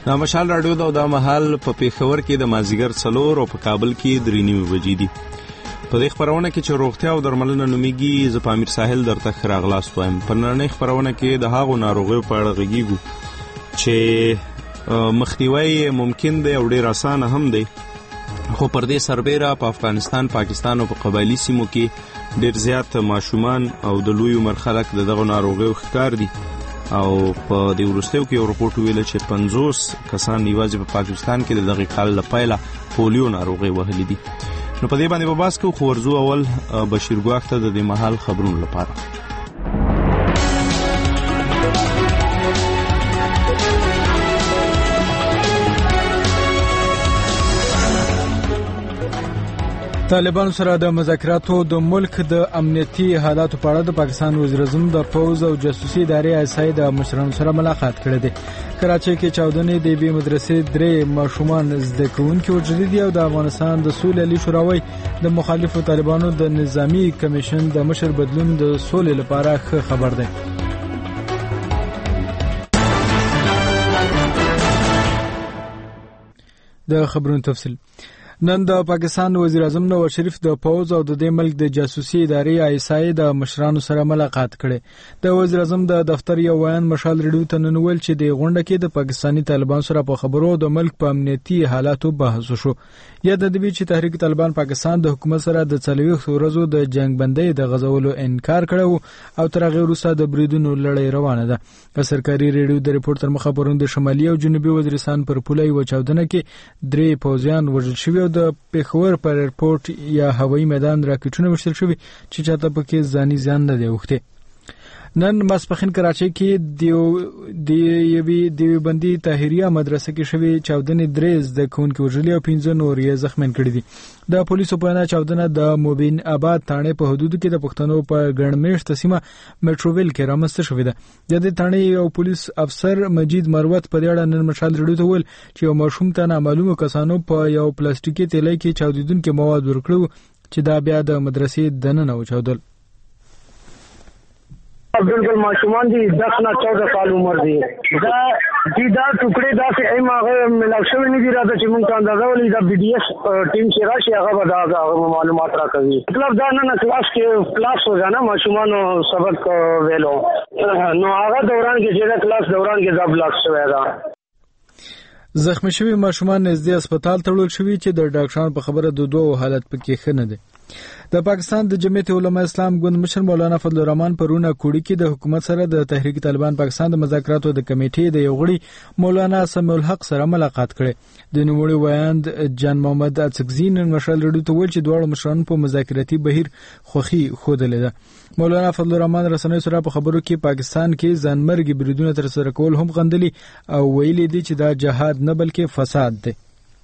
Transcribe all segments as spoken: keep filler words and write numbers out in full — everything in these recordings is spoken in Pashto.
د مشال راډیو دا د مهال په پیښور کې د مازیګر څلور او په کابل کې درې نیمې بجې دي. په دې خبرونه کې چې روغتیا او درملنه نومیږي، زه په امیر ساحل درته ښه راغلاست وایم. په نننۍ خبرونه کې د هغو ناروغیو په اړه غږیږو چې مخنیوی ممکن دی او ډېر اسانه هم دی، خو پر دې سربیره په افغانستان، پاکستان او په قبایلي سیمو کې ډېر زیات ماشومان او د لوی عمر خلک د دغو ناروغیو ښکار دي. او په دې وروستیو کې یو رپورټ ویل چې پنځوس کسان یوازې په پاکستان کې د دغې کال له پیله پولیو ناروغۍ وهلي دي. نو په دې باندې به بحث کوو، خو ورځو اول بشیر ګواښ ته د دې مهال خبرونو لپاره. طالبانو سره د مذاکراتو د ملک د امنیتي حالاتو په اړه د پاکستان وزیر اعظم د پوز او جاسوسي ادارې آی اس آی د مشرانو سره ملاقات کړی دی. کراچۍ کې چاودنې د بي مدرسې درې ماشومان زده کوونکي وژلي دي او د افغانستان د سولې علي شوراوی د مخالفو طالبانو د نظامی کمیشن د مشر بدلون د سولې لپاره ښه خبر دی. د خبرونو تفصیل. نن د پاکستان وزیر اعظم نواز شریف د پوز او د دې ملک د جاسوسي ادارې آی اس آی د مشرانو سره ملاقات کړي. د وزیر اعظم د دفتر یو ویان مشال ریډیو ته نن ویل چې د غونډه کې د پاکستاني طالبان سره په خبرو د ملک په امنیتي حالاتو بحث وشو. یا د دې چې تحریک طالبان پاکستان د حکومت سره د څلوېښت ورځو د جنگ بندۍ د غځولو انکار کړو او تر هغې وروسته د بریدونو لړۍ روانه ده. په سرکاري ریډیو د ریپورټ تر مخه پرون د شمالي او جنوبي وزیرستان پر پوله یوه چاودنه کې درې پوځیان وژل شوي او د پیښور پر ایرپورټ یا هوایي میدان راکټونه وشتل شوي چې چاته پکې ځاني زیان نه دی اوښتی. نن ماسپښین کراچۍ کې د یوې دیوبندي طاهریه مدرسه کې شوې چاودنې درې زده کوونکي وژلي او پنځه نور یې زخمیان کړي دي. د پولیسو په وینا چاودنه د موبین آباد تاڼې په حدودو کې د پښتنو په ګڼ مېشته سیمه میټروویل کې رامنځته شوې ده. د دې تاڼې یو پولیس افسر مجید مروت په دې اړه نن مشال ریډیو ته ویل چې یو ماشوم ته نامعلومو کسانو په یو پلاستیکي تیلی کې چاودېدونکي مواد ورکړو چې دا بیا د مدرسې دننه وچاودل. بالکل ماشومان دي دس نه چودہ سال عمر دي. دا دي دا ټوکړې دا چې ایم هغه ملاو شوی نه دي راځي چې مونږ ته اندازه ولې دا بي ډي ایس ټیم چې راشي هغه به دا معلومات راکوي. مطلب دا نه کلاس کې کلاس وځنه ماشومان سبق ویلو نو هغه دوران کې چې کلاس دوران کې دا بلاک شوی دا. زخمی شوی ماشومان نږدې هسپتال ته وړل شوي چې د ډاکټرانو په خبره د دوه حالت پکې ښه نه دی. د پاکستان د جمعیت علماء اسلام ګوند مشر مولانا فضل الرحمن پرونه کوړی کې د حکومت سره د تحریک طالبان پاکستان د مذاکراتو د کمیټې د یو غړي مولانا سمیع الحق سره ملاقات کړي. د نوموړي ویاند جان محمد اڅکزین مشال ریډیو ته ویل چې دواړو مشرانو په مذاکراتي بهیر خوښي ښودلې ده. مولانا فضل الرحمن رسنیو سره په خبرو کې پاکستان کې ځانمرګي بریدونه ترسره کول هم غندلي او ویلي دي چې دا جهاد نه بلکې فساد دی.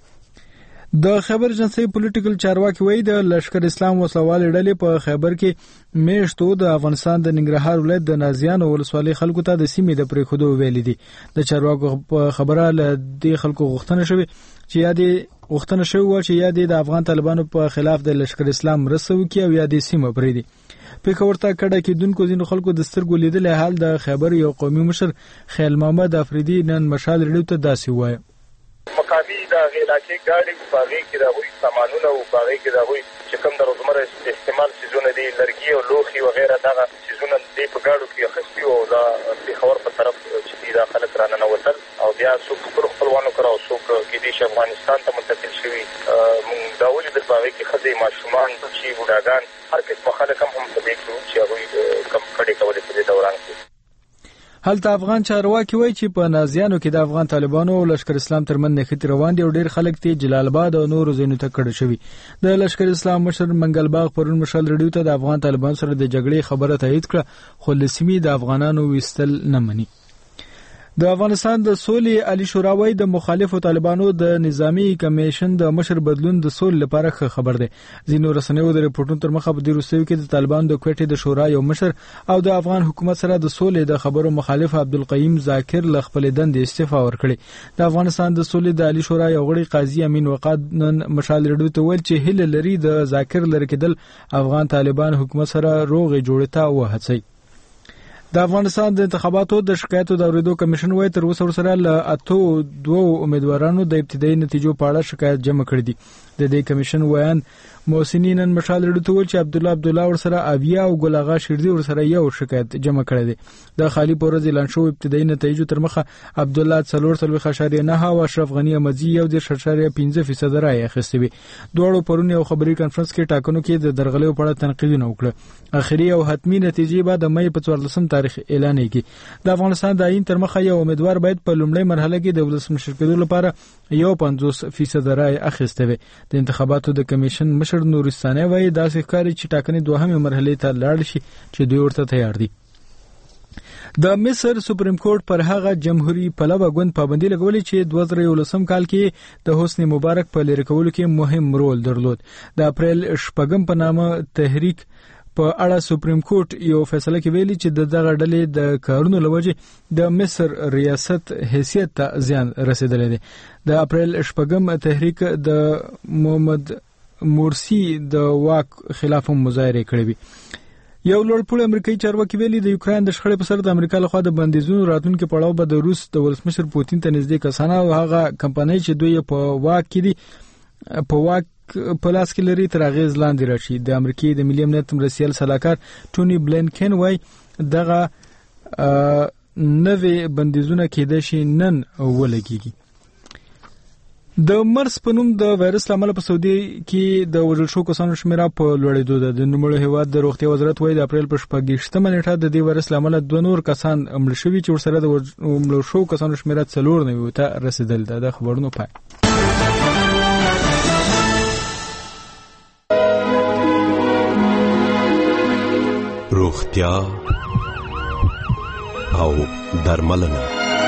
د خیبر ایجنسی پولیټیکل چارواکي وایي د لشکر اسلام وسلوال ډلې په خیبر کې میشتو د افغانستان د ننګرهار ولایت د نازیانو ولسوالۍ خلکو ته د سیمې د پرېښودو ویلي دي. د چارواکو په خبره له دې خلکو غوښتنه شوې چې یا دې غوښتنه شوې وه چې یا دې د افغان طالبانو په خلاف د لشکر اسلام مرسته وکړي او یا دې سیمه پرېږدي. پیښور ته کډه کېدونکو ځینو خلکو د سترګو لیدلی حال د خیبر یو قومي مشر خیل محمد افریدي نن مشال ریډیو ته داسې ووایه. مقامی د علاقې ګاډي په هغې کې د هغوی سامانونه او په هغې کې د هغوی چې کوم د روزمره استعمال څیزونه دي لرګي او لوښي وغیره دغه څیزونه دې په ګاډو کې اخیستي او دا پېښور په طرف چې دي دا خلک راننوتل او بیا څوک خپلو خپلوانو کره او څوک کېدای شي افغانستان ته منتقل شوي. مونږ دا ولیدل په هغې کې ښځې ماشومان بچي بوډاګان هر قسمه خلک هم هم په دې کې وو چې هغوی کم کډې کولې په دې دوران کې. هلته افغان چارواکي وایي چې په نازیانو کې د افغان طالبانو او لشکر اسلام ترمنځ نښتې روان دي او ډېر خلک ته جلال آباد او نورو ځایونو ته کډه شوي. د لشکر اسلام مشر منګل باغ پرون مشال ریډیو ته د افغان طالبانو سره د جګړې خبره تایید کړه خو له سیمې د افغانانو ویستل نه مني. د افغانستان د سولې علي شوراوی د مخالفو طالبانو د نظامی کمیشن د مشر بدلون د سولې لپاره ښه خبر دی. ځینو رسنیو د ریپورټونو تر مخه په دې وروستیو کې د طالبانو د کوټې د شورا یو مشر او د افغان حکومت سره د سولې د خبرو مخالف عبدالقیوم ذاکر له خپلې دندې استعفا ورکړې. د افغانستان د سولې د علي شورا یو غړي قاضي امین وقاد نن مشال ریډیو ته ویل چې هیله لري د ذاکر لرې کېدل افغان طالبان حکومت سره روغې جوړې ته وهڅوي. د افغانستان د انتخاباتو د شکایتو د اوریدو کمیشن وایي تر اوسه ورسره له اته دوه امیدوارانو د ابتدایي نتیجو په اړه شکایت جمع کړی دي. د دې کمیشن وایي محسنین نن مشال رډو ول چې عبد الله عبد الله ورسره اویا او ګل اغا شیردي ورسره یو شکایت جمع کړی دی. د خالی پورز اعلان شو ابتدایي نتایجو تر مخه عبد الله څلور څلوي خشاري نه او اشرف غنی احمدی یو د شرشاري پنځه فیصد رای اخیستي وي. دوړو پرونی او خبري کانفرنس کې ټاکنو کې د درغلې په اړه تنقیدونه وکړه. اخري او حتمی نتیجې بعد د مې په څوارلسم تاریخ اعلان کړي. د افغانستان د عین تر مخه یو امیدوار باید په لومړی مرحله کې د ولسمشر کېدو لپاره یو پنځوس فیصد رای اخیسته وي. د انتخاباتو د کمیشن مشر نورستاني وایي دا ښکاري چې ټاکنې دوهمه مرحله ته لاړ شي چې دوی ورته تیار دي. د مصر سپریم کورټ پر هغه جمهوریت پلوه ګوند پابندي لګولې چې دوه زره یولسم کال کې د حسنی مبارک په لری کولو کې مهم رول درلود. د اپریل شپږم په نامه تحریک په اړه سپریم کورټ یو فیصله کې ویلي چې د دغه ډلې د کارونو لوجه د مصر ریاست حیثیت ته زیان رسیدلی دی. د اپریل شپږم تحریک د محمد مورسی د واک خلاف مظاهره کړې وي. یو لوړپوړی امریکایي چارواکي ویلي د یوکرين د شخړې په سر د امریکا لخوا د بندیزونو راتلونکو پړاو به د روس د ولسمشر پوتین ته نږدې کسانه او هغه کمپنۍ چې دوی په واک کې دي په واک په لاس کې لري تر اغیز لاندې راشي. د امریکای د ملي امنیت مرستیال سلاکار ټونی بلینکن وایي دغه نوې بندیزونه کېدای شي نن ولګيږي. د مرس په نوم د وایرس لامل په سعودي کې د وژل شو کسانو شمیره په لوړېدو ده. د نوموړي هیواد د روغتیا وزارت وایي د اپریل په شپږیشتمه نیټه د دې وایرس لامل دوه نور کسان مړ شوي چې ورسره د مړ شو کسانو شمیره څلور نوي ته رسیدل ده. د خبرونو پای روغتیا او درملنه.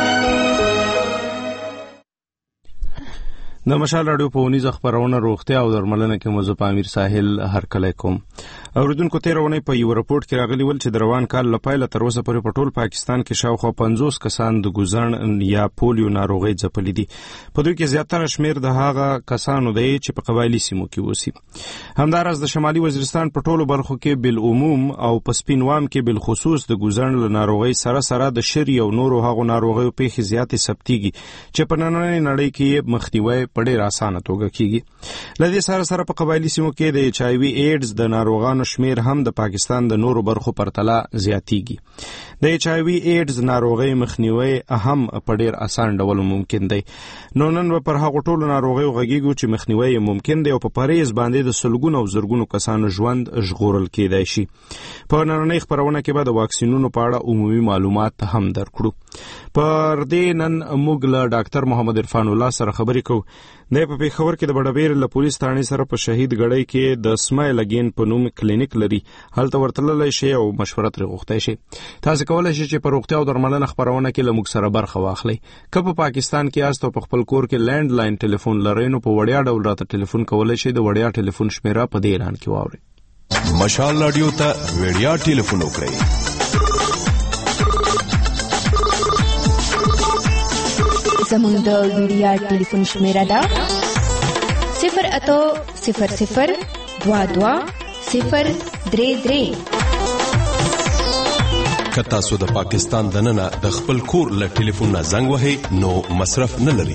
د مشال رادیو په ونیزه خبرونه روغتیا او درملنه کې موضوع امیر ساحل هرکلی کوم. اوریدونکو تیرونه په یو راپورټ کې راغلی ول چې د روان کال لپاره تر اوسه پورې په ټول پاکستان کې شاوخوا پنځوس کسان د ګوزن یا پولیو ناروغي ځپلې دي. په دوی کې زیاتره شمیر د هغه کسانو دی چې په قبایلی سیمو کې اوسي. همدارس د شمالي وزیرستان په ټولو برخو کې بل عموم او په سپینوام کې بل خصوص د ګوزن له ناروغي سره سره د شری او نورو هغو ناروغیو په خزياتي سبتيږي چې په نننۍ نړۍ کې مخنیوي په ډېر اسانه توګه کیږي. لدې سره سره په قبایلی سیمو کې د ایچ آی وی ایډز د ناروغانو شمیر هم د پاکستان د نورو برخو پرتله زیاتیږي. د ایچ آی وی ایډز ناروغي مخنیوي هم په ډېر اسان ډول ممکن دی. نو نن پر هغه ټولو ناروغیو غږیږو چې مخنیوي ممکن دی او په پریز باندې د سلګونو او زرګونو کسانو ژوند ژغورل کېدای شي. په نننۍ خبرونه کې به د واکسینونو په اړه عمومي معلومات هم درکړو. پر دې نن موږ له ډاکټر محمد عرفان الله سره خبرې کوو. د په پیښور کې د بډابیر له پولیس ثانې سره په شهید غړی کې د اسماعیل اگین په نوم کلینیک لري. هلته ورتللی شي او مشوره ترې غوښتای شي. تاسو کولای شئ چې په روغتیا او درملنه خبرونه کې له موږ سره برخه واخلئ. که په پاکستان کې یاست او په خپل کور کې لینډ لاین ټلیفون لرئ نو په وړیا ډول راته ټلیفون کولای شئ. د وړیا ټلیفون شمیره په دې اعلان کې واورئ. مشال رادیو ته وړیا ټلیفون وکړئ. زموږ د وړیا ټلیفون شمیره ده صفر اتو صفر صفر دوا دوا صفر درې درې. که تاسو د پاکستان دننه د خپل کور له ټلیفون نه زنګ وهئ نو مصرف نه لري.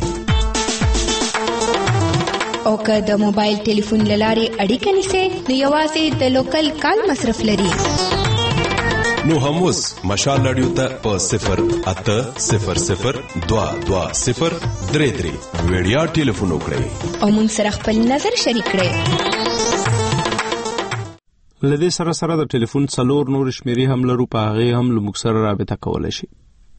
او که د موبایل ټلیفون لارې اړیکه نیسئ نو یوازې د لوکل کال مصرف لري. نو هم اوس مشال رادیو ته په صفر اته صفر صفر دوا دوا صفر درې درې وړیا ټلیفون وکړئ او موږ سره خپل نظر شریک کړئ. لدې سره سره د ټلیفون څلور نور شمیرې هم لرو، په هغه هم له موږ سره رابطه کولای شي.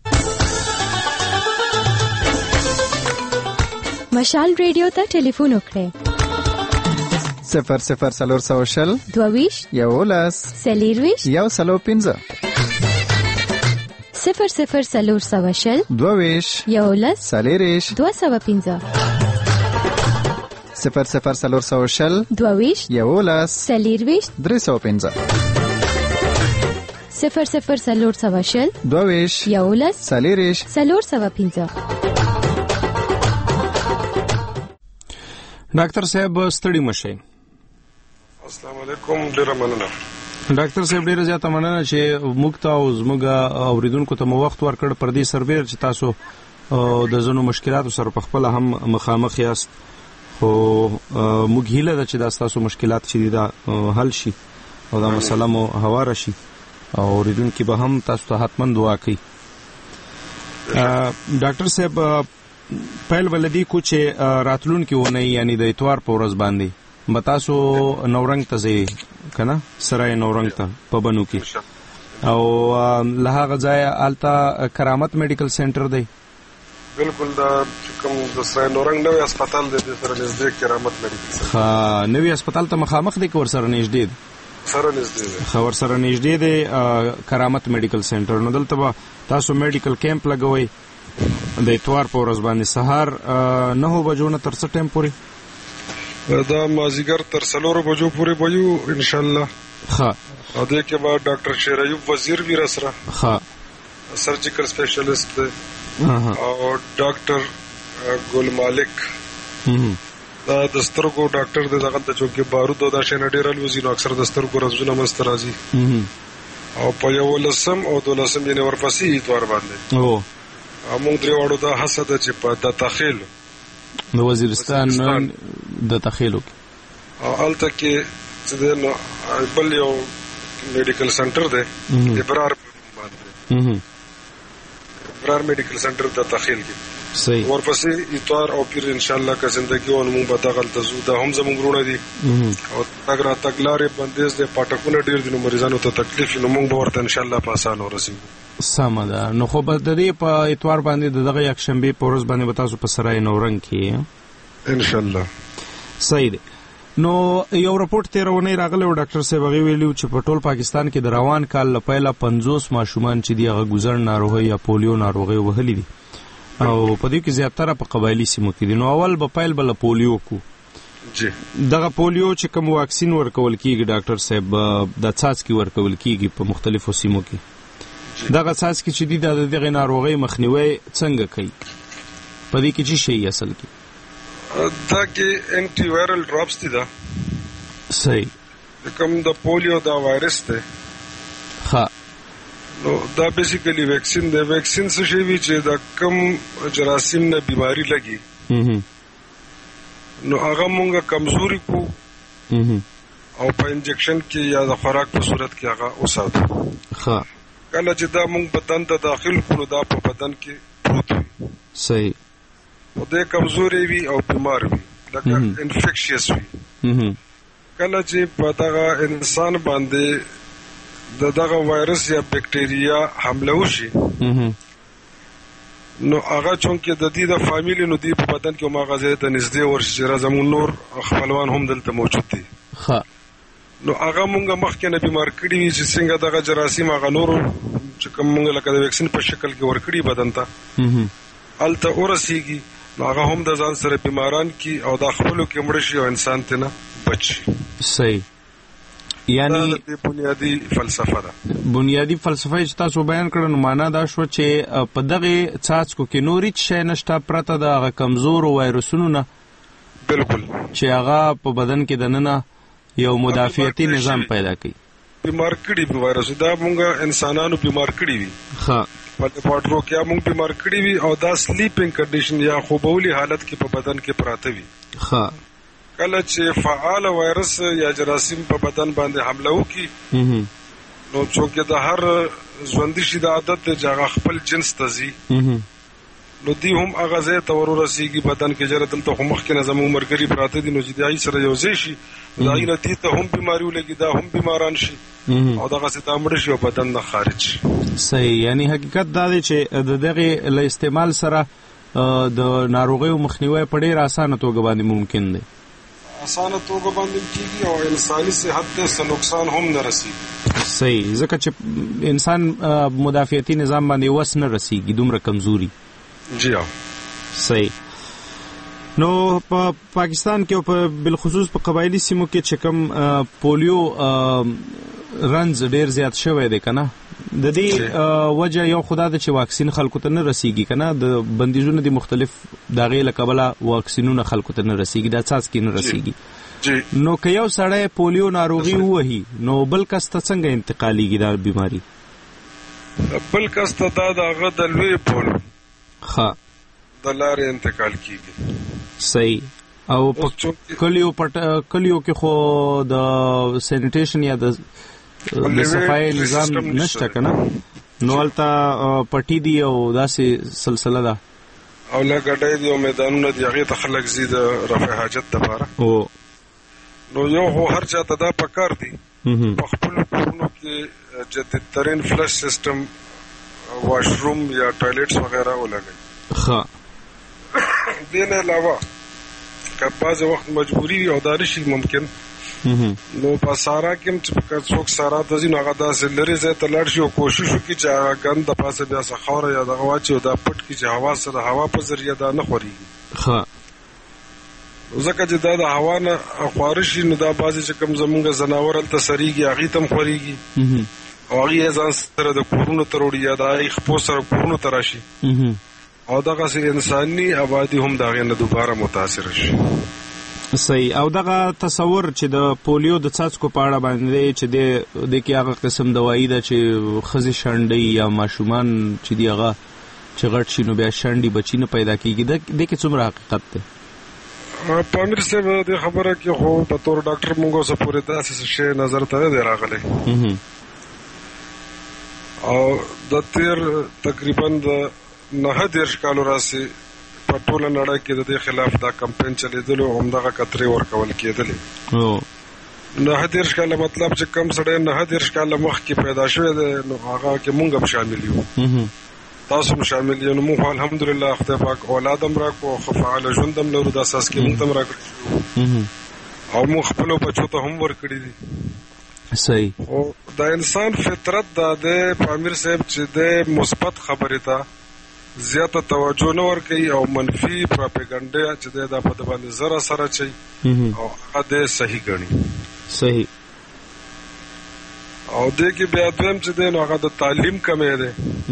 مشال رادیو ته ټلیفون وکړئ صفر صفر سلور سو شل دوویش یولس سلیرویش یو سلو پینزه صفر صفر سلور سو شل دوویش یولس سلیریش دو سو پینزه صفر صفر سلور سو شل دوویش یولس سلیرویش درې سو پینزه صفر صفر سلور سو شل دوویش یولس سلیریش سلور سو پینزه. ډاکټر صاحب ستړي مشه. السلام علیکم، ډیر مننه. ډاکټر صاحب ډیره زیاته مننه چې موږ ته او زموږ اوریدونکو ته مو وخت ورکړ پر دې سربیر چې تاسو د ځینو مشکلاتو سره په خپل هم مخامخ یاست، خو موږ هیله ده چې دا ستاسو مشکلات چې دا حل شي او دا مسله مو هواره شي او اوریدونکي به هم تاسو ته حتما دعا کوي. ډاکټر صاحب پیل ولدي کو چې راتلونکي ونه یعنی د اتوار په ورځ باندې به تاسو نورنګ ته ځئ که نه، سرای نورنګ ته په بنو کې، او له هغه ځایه هلته کرامت میډیکل سینټر دی. بالکل دا کوم د سرای نورنګ نوی هسپتال دی د سره نږدې کرامت میډیکل سینټر. ښه، نوي هسپتال ته مخامخ دی که ورسره نږدې دی؟ سره نږدې دی. ښه، ورسره نږدې دی کرامت میډیکل سینټر. نو دلته به تاسو میډیکل کیمپ لګوئ د اتوار په ورځ باندې سهار نهو بجو نه تر څه ټایم پورې؟ دا مازیګر تر څلورو بجو پورې به یو انشاءالله. ښه، او دې کې به ډاکټر شیر ایوب وزیر وي راسره، ښه، سرجیکل سپیشلیسټ دی، او ډاکټر ګل مالک دا د سترګو ډاکټر دی، دغه ته چونکې بارود او دا شیان ډېر الوزي نو اکثر د سترګو رنځونه منځته راځي. او په یولسم او دولسم یعنې ورپسې اتوار باندې موږ درې واړو دا هڅه ده چې په د تخیلو د وزیرستان د تخیلو او هلته کې چې دی نو بل یو میډیکل سینټر دی ابرار باندې، ابرار میډیکل سینټر د تخیل کې صحیح. ورپسې اتوار او پیر انشاءالله که زندگی و موږ به دغلته ځو. دا هم زموږ وروڼه دي او تګ راتګ لارې بندیز دی، پاټکونه ډېر دي نو مریضانو ته تکلیف وي نو موږ به ورته انشاءالله په اسانه ورسېږو. سمه ده. نو خو به د دې په اتوار باندې د دغه یکشنبې په ورځ باندې به تاسو په سرای نورنګ کې انشاءالله. صحیح دی. نو یو رپورټ تېره اونۍ راغلی و ډاکټر صاحب، هغې ویلي چې په ټول پاکستان کې د روان کال له پیله پنځوس ماشومان چې دي هغه ګوزړ ناروغۍ یا پولیو ناروغۍ وهلي دي او په دې کې زیاتره په قبایلي سیمو کې دي. نو اول به پیل به له پولیو کو. جی، دغه پولیو چې کوم واکسین ورکول کیږي ډاکټر صاحب، د څاڅکي ورکول کیږي په مختلفو سیمو کې، دغه څاڅکي چې دي د دغه ناروغۍ مخنیوي څنګه کوي؟ په دې کې څه شی اصل کې؟ دا کې انټي وایرل ډراپس دي. دا صحیح. کوم د پولیو دا وایرس دی، ښه، نو دا بیسیکلی ویکسین دی. ویکسین څه شی وي چې د کم جراثیم نه بیماری لګي نو هغه مونږه کمزوري کو او په انجکشن کې یا د خوراک په صورت کې هغه وساتو. ښه، کله چې دا مونږ بدن ته داخل کړو دا په بدن کې پروت وي. صحیح. او د کمزوري وي او بیمار وي لکه انفیکشیس وي. کله چې په دغه انسان باندې د دغه وایرس یا بکټیریا حمله وشي نو هغه چونکې د دې د فامیلی نو دی په بدن کې مغازه ته نږدې ورشي چې زموږ نور خپلوان هم دلته موجود دي. ښه، نو هغه مونږه مخکې نه بیمار کړي وي چې څنګه دغه جراثیم هغه نورو چې کوم مونږ لکه د ویکسین په شکل کې ورکړي بدن ته هلته ورسیږي نو هغه هم د ځان سره بیماران کی او د خپلو کې مړه شي او انسان ته نه بچ شي. صحیح. یعنی دا بنیادی فلسفه ده. بنیادی فلسفه چې تاسو بیان کړل نو معنا دا شو چې په دغه څاڅکو کې نور هیڅ شی نشته پرته د هغه کمزورو وایرسونو نه. بالکل. چې هغه په بدن کې دننه یو مدافعتي نظام پیدا کوي. بیمار کړي به وایرس دا مونږه انسانانو بیمار کړي وي. ښه، په پاټرو کې مونږ بیمار کړي وي او دا سلیپینګ کنډیشن یا خوبولي حالت کې په بدن کې پراته وي. ښه، کله چې فعال وایرس یا جراثیم په بدن باندې حمله وکړي نو چونکې د هر ژوندي شي د عادت دی چې هغه خپل جنس ته ځي نو دی هم هغه ځای ته ورورسېږي بدن کې جره دلته خو مخکې نه زموږ ملګري پراته دي نو چې د هغې سره یو ځای شي د هغې نه دې ته هم بیماري ولګي دا هم بیماران شي او دغسې دا مړه شي او بدن نه خارج شي. صحیح. یعنی حقیقت دا دی چې د دغې له استعمال سره د ناروغیو مخنیوی په ډېره اسانه توګه باندې ممکن دی. اسانه توګه باندې کېږي او انساني صحت ته څه نقصان هم نه رسېږي. صحیح. ځکه چې انسان مدافعتي نظام باندې وس نه رسېږي دومره کمزوري. جی ها. صحیح. نو په پاکستان کې او په بالخصوص په قبایلی سیمو کې چې کوم پولیو رنز ډیر زیات شوی دی کنه د دې وجه یو خدا د چې واکسین خلکو ته نه رسیږي کنه د بندیزونو دي مختلف دغه لکبله واکسینونه خلکو ته نه رسیږي د اساس کې نه رسیږي نو که یو سړی پولیو ناروغي ووهي نو بل کس ته څنګه انتقالیږي دا بیماری؟ بل کس ته دا د هغه د لوی پولیو ښه د لارې انتقال کیږي. صحیح. او په کلیو پټ کلیو کې خو د سینیټیشن یا د صفای نظام نشته کنه، نو هلته پټي دي او داسې سلسله ده او لګډې دي او میدانونه دي، هغې ته خلک ځي د رفع حاجت دپاره. نو یو خو هر چا ته دا پکار دي په خپلو کورونو کې جدید ترین فلش سیسټم، واشروم یا ټوایلټس وغیره ولګوي. ښه. دې نه علاوه که بعضې وخت مجبوري وي او دا نشي ممکن، نو په سارا کې هم چې که څوک سارا ته ځي نو هغه داسې لرې ځای ته لاړ شي او کوشش وکړي چې هغه ګند د پاسه بیا څه خاوره یا دغه واچي او دا پټ کړي چې هوا سره هوا په ذریعه دا نه خورېږي. ښه. ځکه چې دا د هوا نه خواره شي نو دا بعضې چې کوم زمونږ ځناور هلته سریږي هغې ته هم خورېږي او هغې یې ځان سره د کورونو ته وړي یا د هغې خپو سره کورونو ته راشي او دغسې انساني آبادي هم د هغې نه دوباره متاثره شي. صحیح. او دغه تصور چې د پولیو د څاڅکو په اړه باندې چې د دې کې هغه قسم دوايي ده چې ښځې شنډوي یا ماشومان چې دي هغه چې غټ شي نو بیا شنډي بچي نه پیدا کېږي، دې کې څومره حقیقت دی؟ په امیر صاحب دې خبره کې خو په طور ډاکټر مونږ اوسه پورې داسې شی نظر ته نه دی راغلی او د تیر تقریبا د نهه دېرش کالو راسې په ټوله نړۍ کې د دې خلاف دا کمپین چلیدلو او همدغه کترې ورکول کېدلې. نهه دېرش کاله مطلب چې کم سړی نهه دېرش کاله مخکې پیدا شوی دی نو هغه کې مونږ هم شامل یو، تاسو هم شامل یو. نو مونږ الحمدلله خدای پاک اولاد هم راکړو او ښه فعاله ژوند هم لرو، دا اساس کې مونږ ته هم راکړي او مونږ خپلو بچو ته هم ورکړي دي. صحیح. او د انسان فطرت دا دی په امیر صاحب چې د مثبت خبرې ته زیاته توجه نه ورکوي او منفي پراپیګنډا چې دی دا په د باندې زر اثر اچوي او هغه دی صحیح ګڼي. صحیح. او دې کې بیا دویم چې دی نو هغه د تعلیم کمی دی،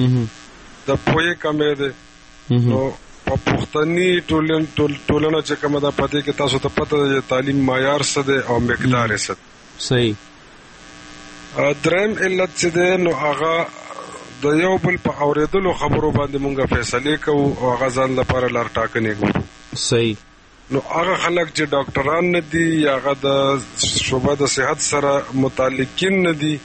د پوهې کمی دی. نو په پښتني ټولنه چې کومه ده په دې کې تاسو ته پته ده چې تعلیم معیار څه دی او مقدار یې څه دی. صحیح. دریم علت چې دی نو هغه د یو بل په اورېدلو خبرو باندې مونږه فیصلې کوو او هغه ځان لپاره لار ټاکنې کوو. صحیح. نو هغه خلک چې ډاکټران نه دي یا هغه د شعبه د صحت سره متعلقین نه دي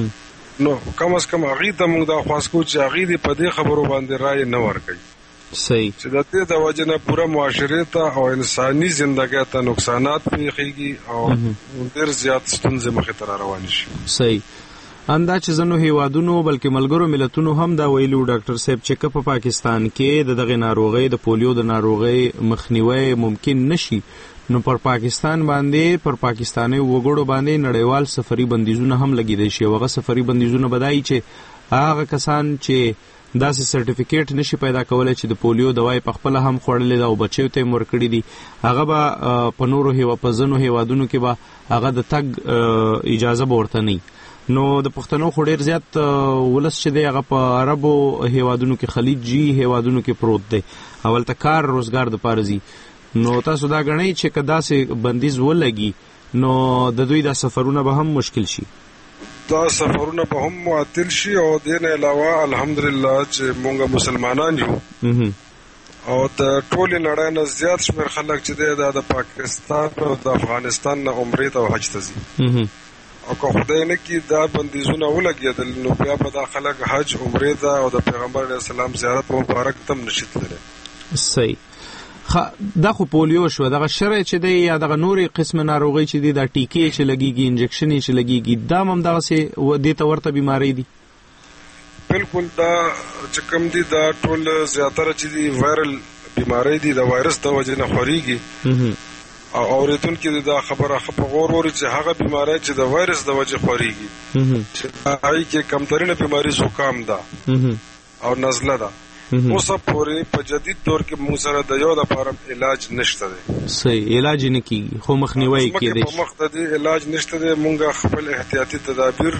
نو کم از کم هغې ته مونږ دا خواست کوو چې هغې دې په دې خبرو باندې رایې نه ورکوي. صحیح. چې د دې د وجې نه پوره معاشرې ته او انساني زندګۍ ته نقصانات پېښېږي او ډېر زیات ستونزې مخې ته را روانې شي. صحیح. اندا چې ځنو هیوادونو بلکې ملګرو ملتونو هم دا ویلو ډاکټر صاحب چې که په پاکستان کې د دغه ناروغۍ د پولیو د ناروغۍ مخنیوي ممکن نشي نو پر پاکستان باندې پر پاکستاني وګړو باندې نړیوال سفري بندیزونه هم لګیدای شي. هغه سفري بندیزونه بدایي چې هغه کسان چې داسې سرټیفیکیټ نشي پیدا کولای چې د پولیو دوايي په خپل هم خوړلې ده او بچیو ته یې ورکړي دي، هغه به په نورو هیوا په ځینو هیوادونو کې به هغه د تګ اجازه به ورته نه. نو د پښتنو خو ډېر زیات ولس چې دی هغه په عربو هیوادونو کې خلیجي هیوادونو کې پروت دی او هلته کار روزګار دپاره ځي. نو تاسو دا ګڼئ چې که داسې بندیز ولګي نو د دوی دا سفرونه به هم مشکل شي؟ دا سفرونه به هم معطل شي او دې نه علاوه الحمدلله چې مونږ مسلمانان یو او د ټولې نړۍ نه زیات شمېر خلک چې دی دا د پاکستان او د افغانستان نه عمرې ته او حج ته ځي او که خدای نه کړي دا بندیزونه ولګېدل نو بیا به دا خلک حج عمرې ته او د پیغمبر علیه السلام زیارت مبارک ته هم نشي تللی. صحیح. دا خو پولیو شو، دغه شرع چې دی یا دغه نورې قسم ناروغۍ چې دی دا ټیکې چې لګېږي انجکشن یې چې لګېږي دا هم دغسې دې ته ورته بیمارۍ دي؟ بالکل. دا چې کوم دي دا ټول زیاتره چې دي وایرل بیمارۍ دي، د وایرس د وجې نه خورېږي او اورېدونکي دا خبره ښه په غور اوري چې هغه بیماری چې د وایرس د وجې خورېږي چې هغې کې کمترینه بیماري زکام ده او نزله ده اوسه پورې په جدید دور کې موږ سره د یو دپاره علاج نشته دی. صحیح. علاج نه کېږي خو مخنیوی کېدی شي. په مخ د دې علاج نشته دی. موږ خپل احتیاطي تدابیر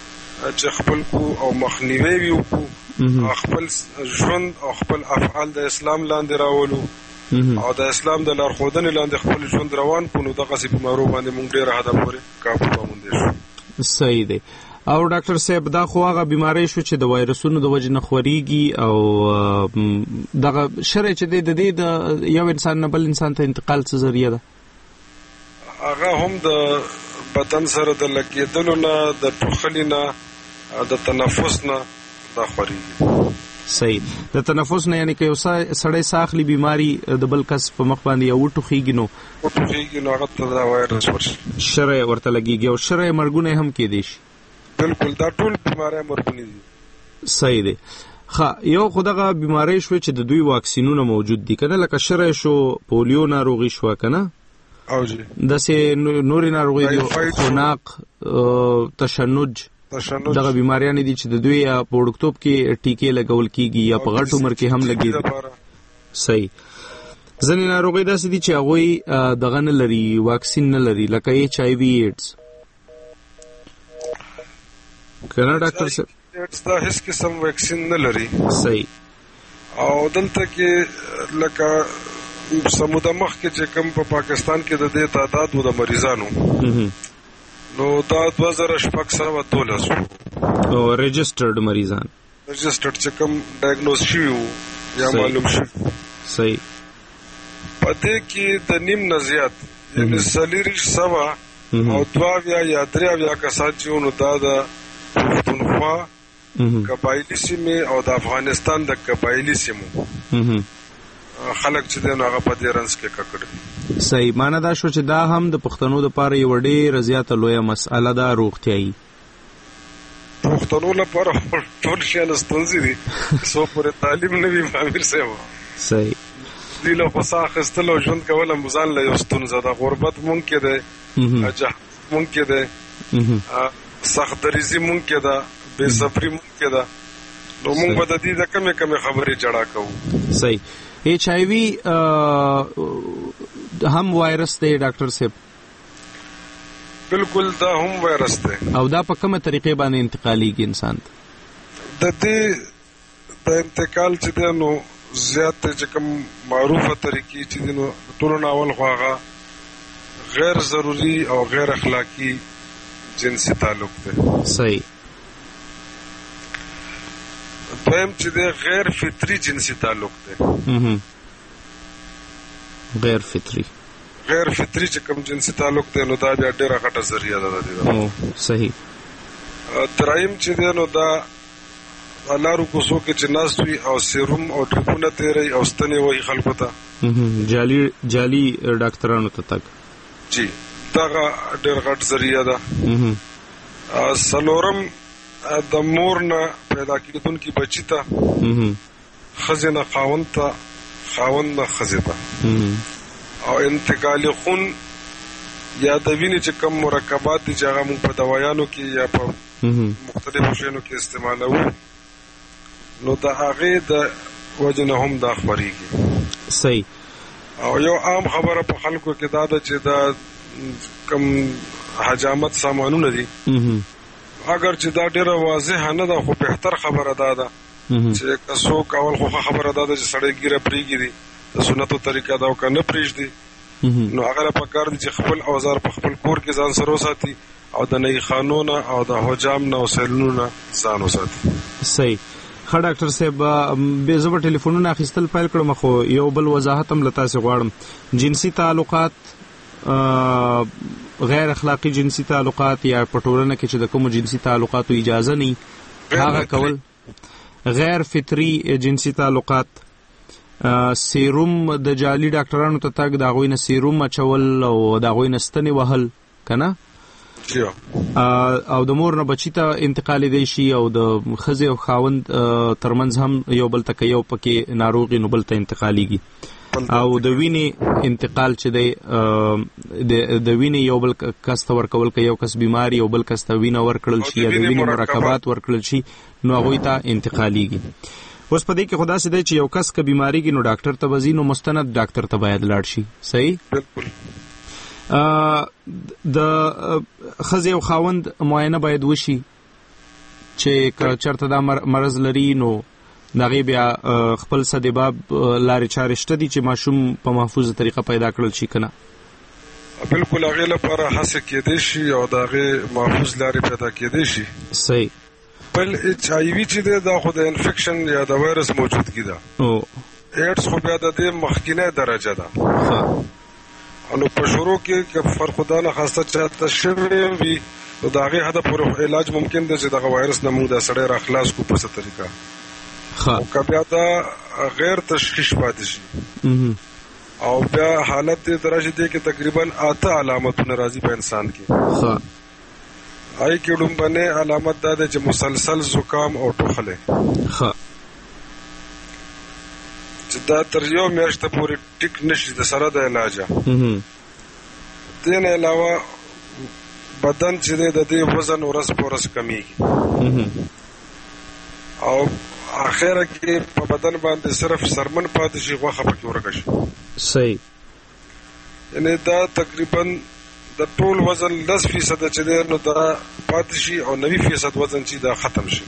چې خپل کو او مخنیوی وکړو، خپل ژوند او خپل افعال د اسلام لاندې راولو او د اسلام د لارښودنې لاندې خپل ژوند روان کړو، نو دغسې بیمارو باندې موږ ډېر حده پورې کابو باندې شو. صحیح دی. او ډاکټر صاحب دا خو هغه بیماری شو چې د وایرسونو د وجې نه خوريږي، او دغه شرع چې دی د دې د یو انسان نه بل انسان ته انتقال څه ذریعہ ده؟ هغه هم د بدن سره د لګېدلو نه، د ټوخلي نه، د تنفس نه دا خوريږي. صحیح. د تنفس نه یعنی که یو سړی ساخلی بیماری د بل کس په مخ باندې یو ټوخیږي نو ټوخیږي نو هغه ته دا وایرس ورشي، شرع ورته لګیږي، او شرع مرګونه هم کېدی شي. بالکل دا ټول بیماری مرګونی دي. صحیح دی. ښه، یو خو دغه بیماری شوې چې د دوی واکسینونه موجود دي کنه، لکه شرع شو، پولیو ناروغي شو کنه، او جی داسې نورې ناروغي دي، خناق، تشنج، دغه بیماریان دي چې د دوی په وړکتوب کې ټیکې لګول کیږي یا په غټ عمر کې هم لګیږي. صحیح. ځینې ناروغي داسې دي چې هغوی دغه نه لري، واکسین نه لري، لکه ایچ آی وي ایډز کنه ډاکټر صاحب؟ ایډز دا هیڅ قسم واکسین نه لري. صحیح. او دلته کې لکه سموده مخکې چې کوم په پاکستان کې د دې تعداد و د مریضانو نو دا دوه زره شپږ سوه دولس او رجسټرډ مریضان رجسټرډ چې کوم ډایګنوز شوي وو یا معلوم شوي. صحیح. په دې کې د نیم نه زیات یعنې څلېرویشت سوه او دوه اویا یا درې اویا کسان چې وو نو دا د پښتونخوا قبایلي سیمې او د افغانستان د قبایلي سیمو خلک چې دی نو هغه په دې رنځ کې ککړ دي. صحیح. معنی دا شو چې دا هم د پښتنو دپاره یوه ډېره زیاته لویه مسئله ده روغتیایي. پښتنو لپاره ټول شیان ستونزې دي څو پورې تعلیم نه وي امیر صاحب. صحیح. دوی له غوسه اخیستل او ژوند کول هم ځان له یو ستونزه ده. غربت مونږ کې دی، جهل مونږ کې دی، سخت دریزي مونږ کې ده، بې صبري مونږ کې ده، نو مونږ به د دې د کمې کمې خبرې جړا کوو. صحیح. ایچ آی وی هم وایرس دی ډاکټر صاحب؟ بالکل دا هم وایرس دی. او دا په کومه طریقې باندې انتقالیږي انسان ته؟ د دې د انتقال چې دی نو زیات چې کوم معروفه طریقې چې دي نو ټولو نه اول خو هغه غیر ضروري او غیر اخلاقي جنسي تعلق دی. صحیح. دویم چې دی غیر فطري جنسي تعلق دی. غیر فطري غیر فطري چې کوم جنسي تعلق دی نو دا بیا ډېره غټه ذریعه ده د دې. صحیح. دریم چې دی نو دا لارو کوڅو کې چې ناست وي او سیروم او ډریپونه تېروي او ستنې وایي خلکو ته، جعلي جعلي ډاکټرانو ته تګ، جی دغه ډېر غټ ذریعه ده. څلورم د مور نه پیدا کېدونکي بچي ته، ښځې نه خاوند ته، خاوند نه ښځې ته، او انتقالي خون یا د وینې چې کم مرکبات دي چې هغه موږ په دوايانو کې یا په مختلفو شیانو کې استعمالوو نو د هغې د وجې نه هم دا خپرېږي. صحیح. او یو عام خبره په خلکو کې دا ده چې دا کم حجامت سامانونه دي اگر چې دا ډېره واضحه نه ده خو بهتر خبره دا ده چې که څوک اول خو خبره دا ده چې سړی ګیره پرېږدي د سنتو طریقه ده او که نه پرېږدي نو هغه له پکار دي چې خپل اوزار په خپل کور کې ځان سره وساتي او د نهي خانو نه او د حجام نه او سیلونو نه ځان وساتي. صحیح. ښه ډاکټر صاحب، بې زه به ټلیفونونه اخیستل پیل کړم خو یو بل وضاحت هم له تاسې غواړم. جنسي تعلقات، غیر اخلاقی جنسي تعلقات یا په ټولنه کې چې د کومو جنسي تعلقاتو اجازه نه هغه کول، غیر فطري جنسي تعلقات، سیروم د جعلي ډاکټرانو ته تګ، د هغوی نه سیروم اچول او د هغوی نه ستنې وهل کنه، او د مور نه بچي ته انتقالیدی شي او د ښځې او خاوند ترمنځ هم یو بل ته که یو پکې ناروغي نو بل ته انتقالیږي، او د وینې انتقال چې دی د وینې یو بل کس ته ورکول، که یو کس بیمار یو بل کس ته وینه ورکړل شي یا د وینې مرکبات ورکړل شي نو هغوی ته انتقالیږي. اوس په دې کې خو داسې دی چې یو کس که بیماریږي نو ډاکټر ته به ځي نو مستند ډاکټر ته باید لاړ شي. صحیح. بالکل. د ښځې او خاوند معاینه باید وشي چې که چېرته دا مرض لري نو دغه بیا خپل صدباب لارې چارې شته دي چې ماشوم په محفوظه طریقه پیدا کړل شي کنه؟ بالکل هغه لپاره هڅه کېدې شي او دغه محفوظ لارې پیدا کېدې شي. صحیح. بل ایچ آی وی چې دا خو د انفیکشن یا د وایرس موجودګي ده. او ایډز خو بیا د دې مخکینه درجه ده. ها نو په شروع کې فرق خدانه خاصه چاته شوی وي نو دا هغه هدا پر علاج ممکن دی چې دغه وایرس نه موږ د سړی را خلاص کو په څه طریقه. ها او کبیا دا غیر تشخیص پاتې شي او بیا حالت دې درجه دی کې تقریبا اته علامتونه راځي په انسان کې. ها آی کې لومبنه علامت دا ده چې مسلسل زکام او ټوخله. ها چې دا تر یو میاشت پورې ټیک نشي د سره د علاج. هم دین علاوه بدن چې د دې وزن ورځ په ورځ کمیږي او اخره کې په بدن باندې صرف سرمن پاتې شي غوښه پکې ورکه شي. صحیح. یعنی دا تقریبا د ټول وزن لس فیصد چې دی نو دا پاتې شي او نوي فیصد وزن چې دا ختم شي.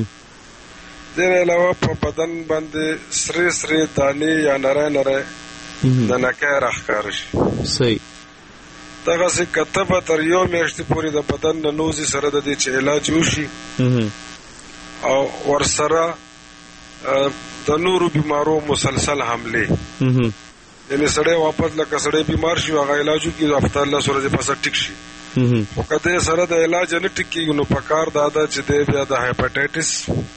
دین علاوه په بدن باندې سره سره دانې یا نری نری د نکای راښکار شي. صحیح. دغه څه کتبه تر یو میاشتې پورې د بدن د نوزي سره د دې چې علاج وشي او ورسره د نورو بیمارو مسلسل حمله. یعنی سړی واپس لکه سړی بیمار شي هغه علاجو کې هفته الله سره دې پاسه ټیک شي. او کله سره د علاج نه ټیک کېږي نو پکار دا ده چې د بیا د هایپاټایټس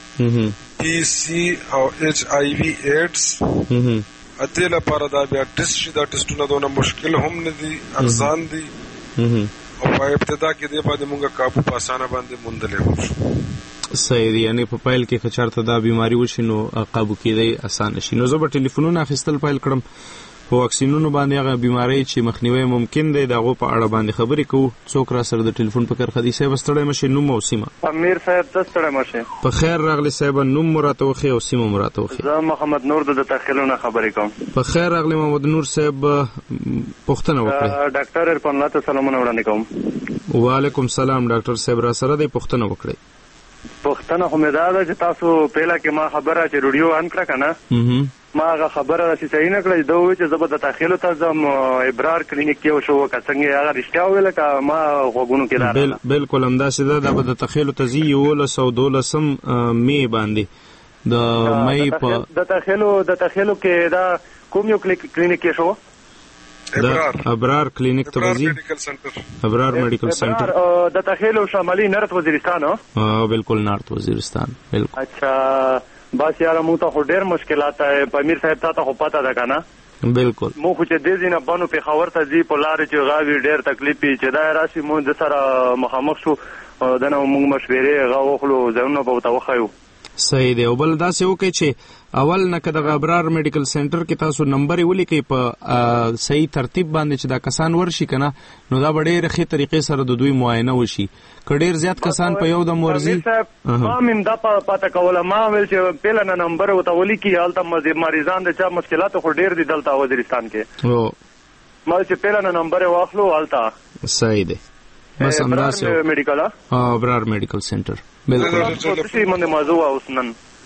پی سی او ایچ آی وی ایډز اته لپاره دا بیا ټیسټ شي. دا ټیسټونه دونه مشکل هم نه دي، ارزان دي او په ابتدا کې دې باندې موږ قابو په اسانه باندې موندلې وو. صحیح دی. یعنی په پایل کې خچارته دا بیماری وشي نو قابو کېدی اسانه شي. نو زه به ټلیفونونه اخیستل پایل کړم په واکسینونو باندې هغه بیماری چې مخنیوي ممکن دی دغه په اړه باندې خبرې کوو. څوک را سره د ټلیفون په کار خدي صاحب ستړی مشه نوم او سیمه؟ امیر صاحب ستړی مشه. په خیر راغلی صاحب، نوم مراته وخی او سیمه مراته وخی. زه محمد نور د تخیلونه خبرې کوم. په خیر راغلی محمد نور صاحب، پوښتنه وکړئ. ډاکټر ارفان الله ته سلامونه وړاندې کوم. وعلیکم سلام ډاکټر صاحب، را سره د پوښتنه وکړئ. پوښتنه خو مې دا ده چې تاسو پهلا کې ما خبره چې رادیو ان کړه کنه ما هغه خبره چې صحیح نه کړې دا و چې زه به د تخیل ته ځم ابرار کلینیک کې شو که څنګه هغه رښتیا ویل که ما غوږونو کې دا بالکل همداسې ده. دا به د تخیل ته ځي یولس او دولسم مې باندې د مې په د تخیلو د تخیلو کې دا کوم یو کلینیک کې شو؟ ابرار ابرار کلینیک ته وځي. ابرار میډیکل سنټر د تخیلو شمالي نارت وزیرستان. ها بالکل نارت وزیرستان بالکل. اچھا بس یار مو ته ډېر مشکلات امیر صاحب ته خو پته ده کنه؟ بالکل. مو خو چې دې ځینه بانو په خبر ته ځي په لار چې غاوی ډېر تکلیفي چې دا راشي مو د سره مخامخ شو دنه موږ مشورې غوخلو ځنه په توخیو. صحیح دی. او بل دا څه وکړي چې اول نه کده ابرار میډیکل سنټر کې تاسو نمبر ولیکئ په صحیح ترتیب باندې چې دا کسان ورشي کنه نو دا ډېر ښه طریقې سره د دوی معاینه وشي. کډیر زیات کسان په یو د مورزي ما مم دا پاته کوله ما ویل چې پیله نه نمبر وته ولیکي حالت مریضان د چا مشکلات خو ډېر دي دلته وزیرستان کې. او ما چې پیله نه نمبر واخلو حالت. صحیح دی. بس همداسې میډیکل ها ابرار میډیکل سنټر بالکل. څه باندې موضوع اوسنن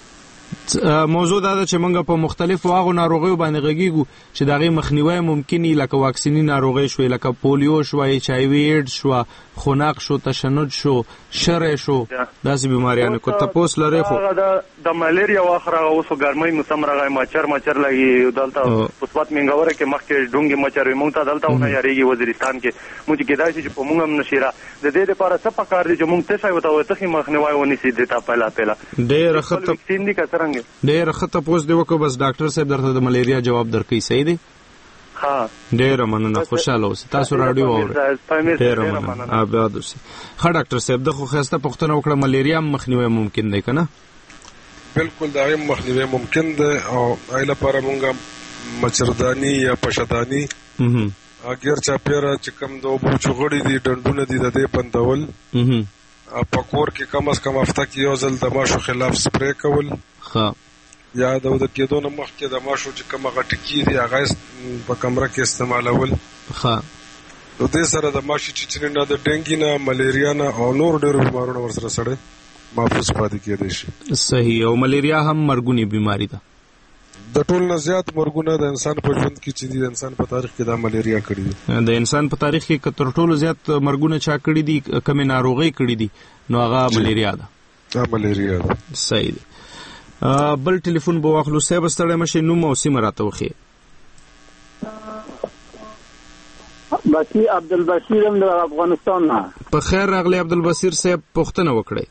موضوع دا ده چې موږ په مختلفو هغو ناروغیو باندې غږیږو چې د هغې مخنیوی ممکن وي، لکه واکسیني ناروغۍ شوې، لکه پولیو شوه، ایچ آی وي ایډز شوه، خناق شو، تشنج شو، شرع شو، داسې بیماریانې کو تپوس لرئ. خو د ملیریا واخره اوس ګرمۍ موسم راغی مچر مچر لګي دلته مثبت منګوره کې مخکې ډونګې مچر وي مونږ ته دلته ونه یاریږي وزیرستان کې مونږ کېدای شي چې په مونږ هم نشیره د دې لپاره څه پکار دي چې مونږ څه شی وته تخې مخنیوي ونیسي دته پهلا پهلا ډېر خطر وکسین دي که څرنګه ډېر ښه تپوس دی وکړو. بس ډاکټر صاحب درته د ملیریا جواب درکوي. صحیح دی. ها ډېره مننه، خوشحاله اوسئ. تاسو راډیو اورئ. ډېره مننه، آباد اوسئ. ښه ډاکټر صاحب د خو ښایسته پوښتنه وکړه ملیریا هم مخنیوی ممکن دی که نه؟ بالکل د هغې مخنیوی ممکن دی او هغې لپاره مونږ مچرداني یا پشداني غیر چاپېره چې کوم د اوبو چوغړي دي ډنډونه دي د دې بندول، په کور کې کم از کم هفته کې یو ځل د ماشو خلاف سپری کول، یا د وده کېدو نه مخکې د ماشو چې کوم هغه ټکي دي هغه په کمره کې استعمالول. نو دې سره د ماشي چیچنې نه، د ډینګي نه، ملیریا نه او نور ډېرو بیمارونو ورسره سړی محفوظ پاتې کېدای شي. صحیح. او ملیریا هم مرګونی بیماری ده. د ټول نه زیات مرګونه د انسان په ژوند کې چې د انسان په تاریخ کې دا ملیریا کړی دي. د انسان په تاریخ کې تر ټولو زیات مرګونه چا کړی دي، کومې ناروغي کړی دي، نو هغه ملیریا ده. دا ملیریا ده. صحیح ده. بل ټلیفون به واخلو. صاحب ستړی مشه، نوم او سیمه راته وښیه. بشیر عبدالبشیر هم د افغانستان نه. په خیر راغلی عبدالبشیر صاحب، پوښتنه وکړئ.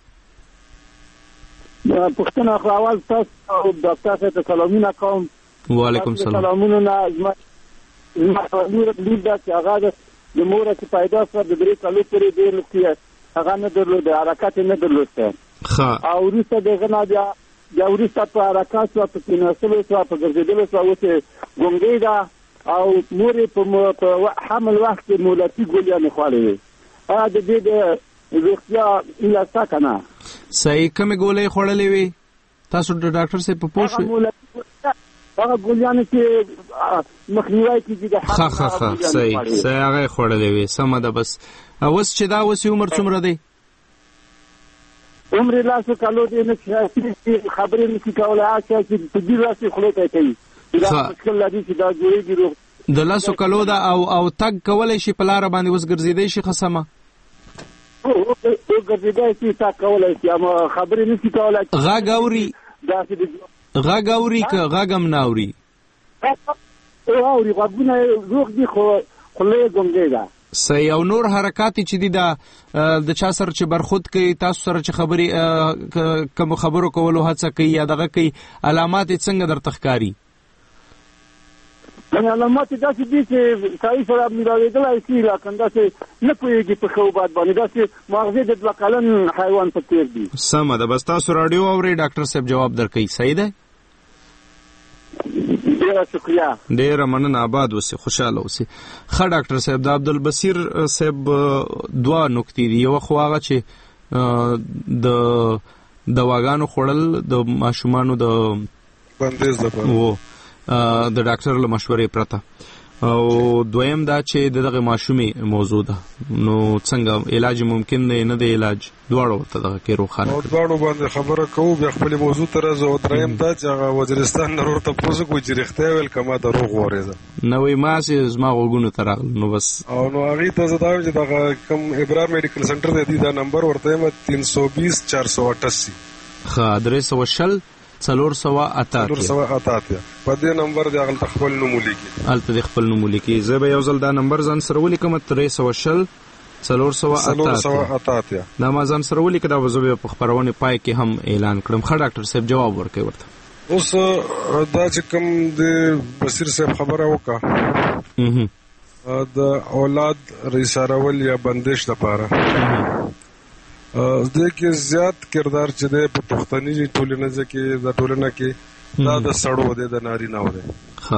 پوښتنه خو اول تاسو او ډاکټر صاحب ته سلامونه کوم. وعلیکم سلام. سلامونه نه زما نور لیدا چې هغه د مور چې پیدا شو د درې کالو پورې ډېر لوکي هغه نه درلود، حرکت نه درلود. ښه. او وروسته دغه نه بیا بیا وروسته په حرکت شو، په کیناستلو شو، په ګرځېدلو شو، اوس ګونګۍ ده او مور په حمل وخت مولاتي ګولیانې خوړلې وي. هغه د دې د روغتیا ایله شته که نه؟ صحیح. کومې ګولۍ خوړلې وي؟ تاسو د ډاکټر صاحب په پوه شوئ؟ هغه ګولیانې چې مخنیوی کېږي د ښه ښه ښه صحیح صحیح هغه یې خوړلې وي. سمه ده. بس اوس چې دا اوس عمر څومره دی؟ عمر یې لاسو کالو دی، نه خبرې نشي کولی، هغه چې په دې راسې خولې ته کوي. دا مشکل لري چې دا جوړېږي روغ د لاسو کالو ده. او او تګ کولی شي په لاره باندې اوس ګرځېدی شي؟ ښه سمه. او ګرځېدی شي، تګ کولی شي، اما خبرې نشي کولی. غږ اوري؟ غږ اوري که غږ هم نه اوري؟ اوري، غوږونه یې روغ دي خو خوله یې ګونګۍ ده. صحیح. او نور حرکات چې دي دا د چا سره چې برخود کوي، تاسو سره چې خبرې کوم خبرو کولو هڅه کوي یا دغه کوي، علامات یې څنګه درته ښکاري؟ یعنې علامات یې داسې دي چې سړي سره میلاوېدلی شي، لکن داسې نه پوهېږي په ښه وبد باندې، داسې ماغزې د دوه کلن حیوان په څېر دي. سمه ده. بس تاسو راډیو اورئ، ډاکټر صاحب جواب درکوي. صحیح ده. ډېره شکریه. ډېره مننه. آباد اوسئ، خوشحاله اوسئ. ښه ډاکټر صاحب، د عبدالبصیر صاحب دوه نکتې دي. یوه خو هغه چې د دواګانو خوړل د ماشومانو د بندیز لپاره د ډاکټر له مشورې پرته، او دویم دا چې دغه ماشومې موضوع ده، نو څنګه علاج ممکن دی نه دی علاج؟ دواړو ورته دغه کې روښانه کړو. دواړو باندې خبره کوو، بیا خپلې موضوع ته راځو. او دریم دا چې هغه وزیرستان نه ورته پوښتنه کوي چې رښتیا ویل که ما دروغ واورېده؟ نه وایي ما چې زما غوږونو ته راغله. نو بس او نو هغې ته زه دا وایم چې دغه کوم ابرار میډیکل سنټر دی، دا نمبر ورته یم تین سو بیس چار سو اٹھاسی. ښه. درې سوه شل څلور سوه اته څلور سوه اته اتیا په دې نمبر دی. هغلته خپل نوم ولیکي، هلته د خپل نوم ولیکي. زه به یو ځل دا نمبر ځان سره ولیکم، درې سوه شل څلور سوه اته اتیا. دا ما ځان سره ولیکه، دا به زه بیا په خپرونې پای کې هم اعلان کړم. ښه ډاکټر صاحب جواب ورکوي ورته. اوس دا چې کوم د بصیر صاحب خبره وکړه د اولاد ریسارول یا بندش لپاره، دې کې زیات کردار چې دی په پښتني ټولنه کې د ټولنه کې دا د سړو دی، د نارینه و دی. ښه.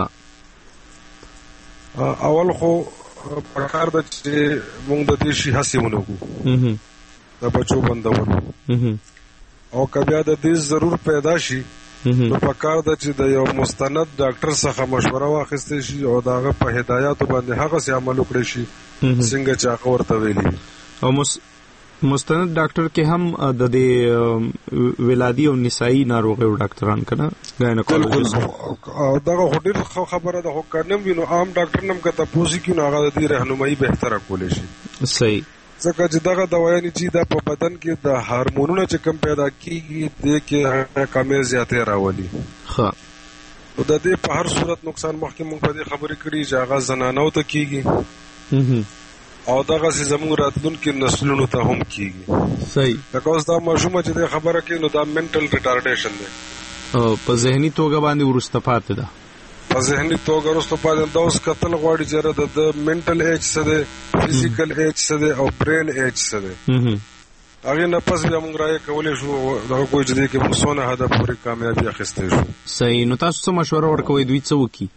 اول خو پکار ده چې موږ د دې شي هڅې ونه کړو د بچو بندولو، او که بیا د دې ضرور پیدا شي نو پکار ده چې د یو مستند ډاکټر څخه مشوره واخیستل شي او د هغه په هدایاتو باندې هغسې عمل وکړی شي څنګه چې هغه ورته ویلي. او مستند ډاکټر کې هم د دې ولادي او نسایي ناروغیو ډاکټران کنه ګاینیکولوژیست، او دغه خو ډېر خبره ده. خو که نه وي نو عام ډاکټر نه هم که تپوس کړي نو هغه د دې رهنمایي بهتره کولی شي. صحیح. ځکه چې دغه دوايانې چې دا په بدن کې د هارمونونه چې کم پیدا کېږي دې کې کمې زیاتې راولي. ښه. نو د دې په هر صورت نقصان مخکې موږ په دې خبرې کړي چې هغه زنانو ته کېږي او دغه سي زموږ راتلونکي نسلونو ته هم کېږي. صحیح. لکه اوس دا ماشومه چې دې خبره کوي نو دا منټل ریټارډیشن دی، په ذهني توګه باندې وروسته پاتې ده. په ذهني توګه وروسته پاتې دا اوس کتل غواړي چې د منټل ایج څه دی، فزیکل ایج څه دی او برین ایج څه دی. هغې نه پس بیا موږ رایې کولی شو دغه کوی چې دې کې موږ څونه حده پورې کامیابي اخیستی شو. صحیح. نو تاسو څه مشوره ورکوئ دوی څه وکړي؟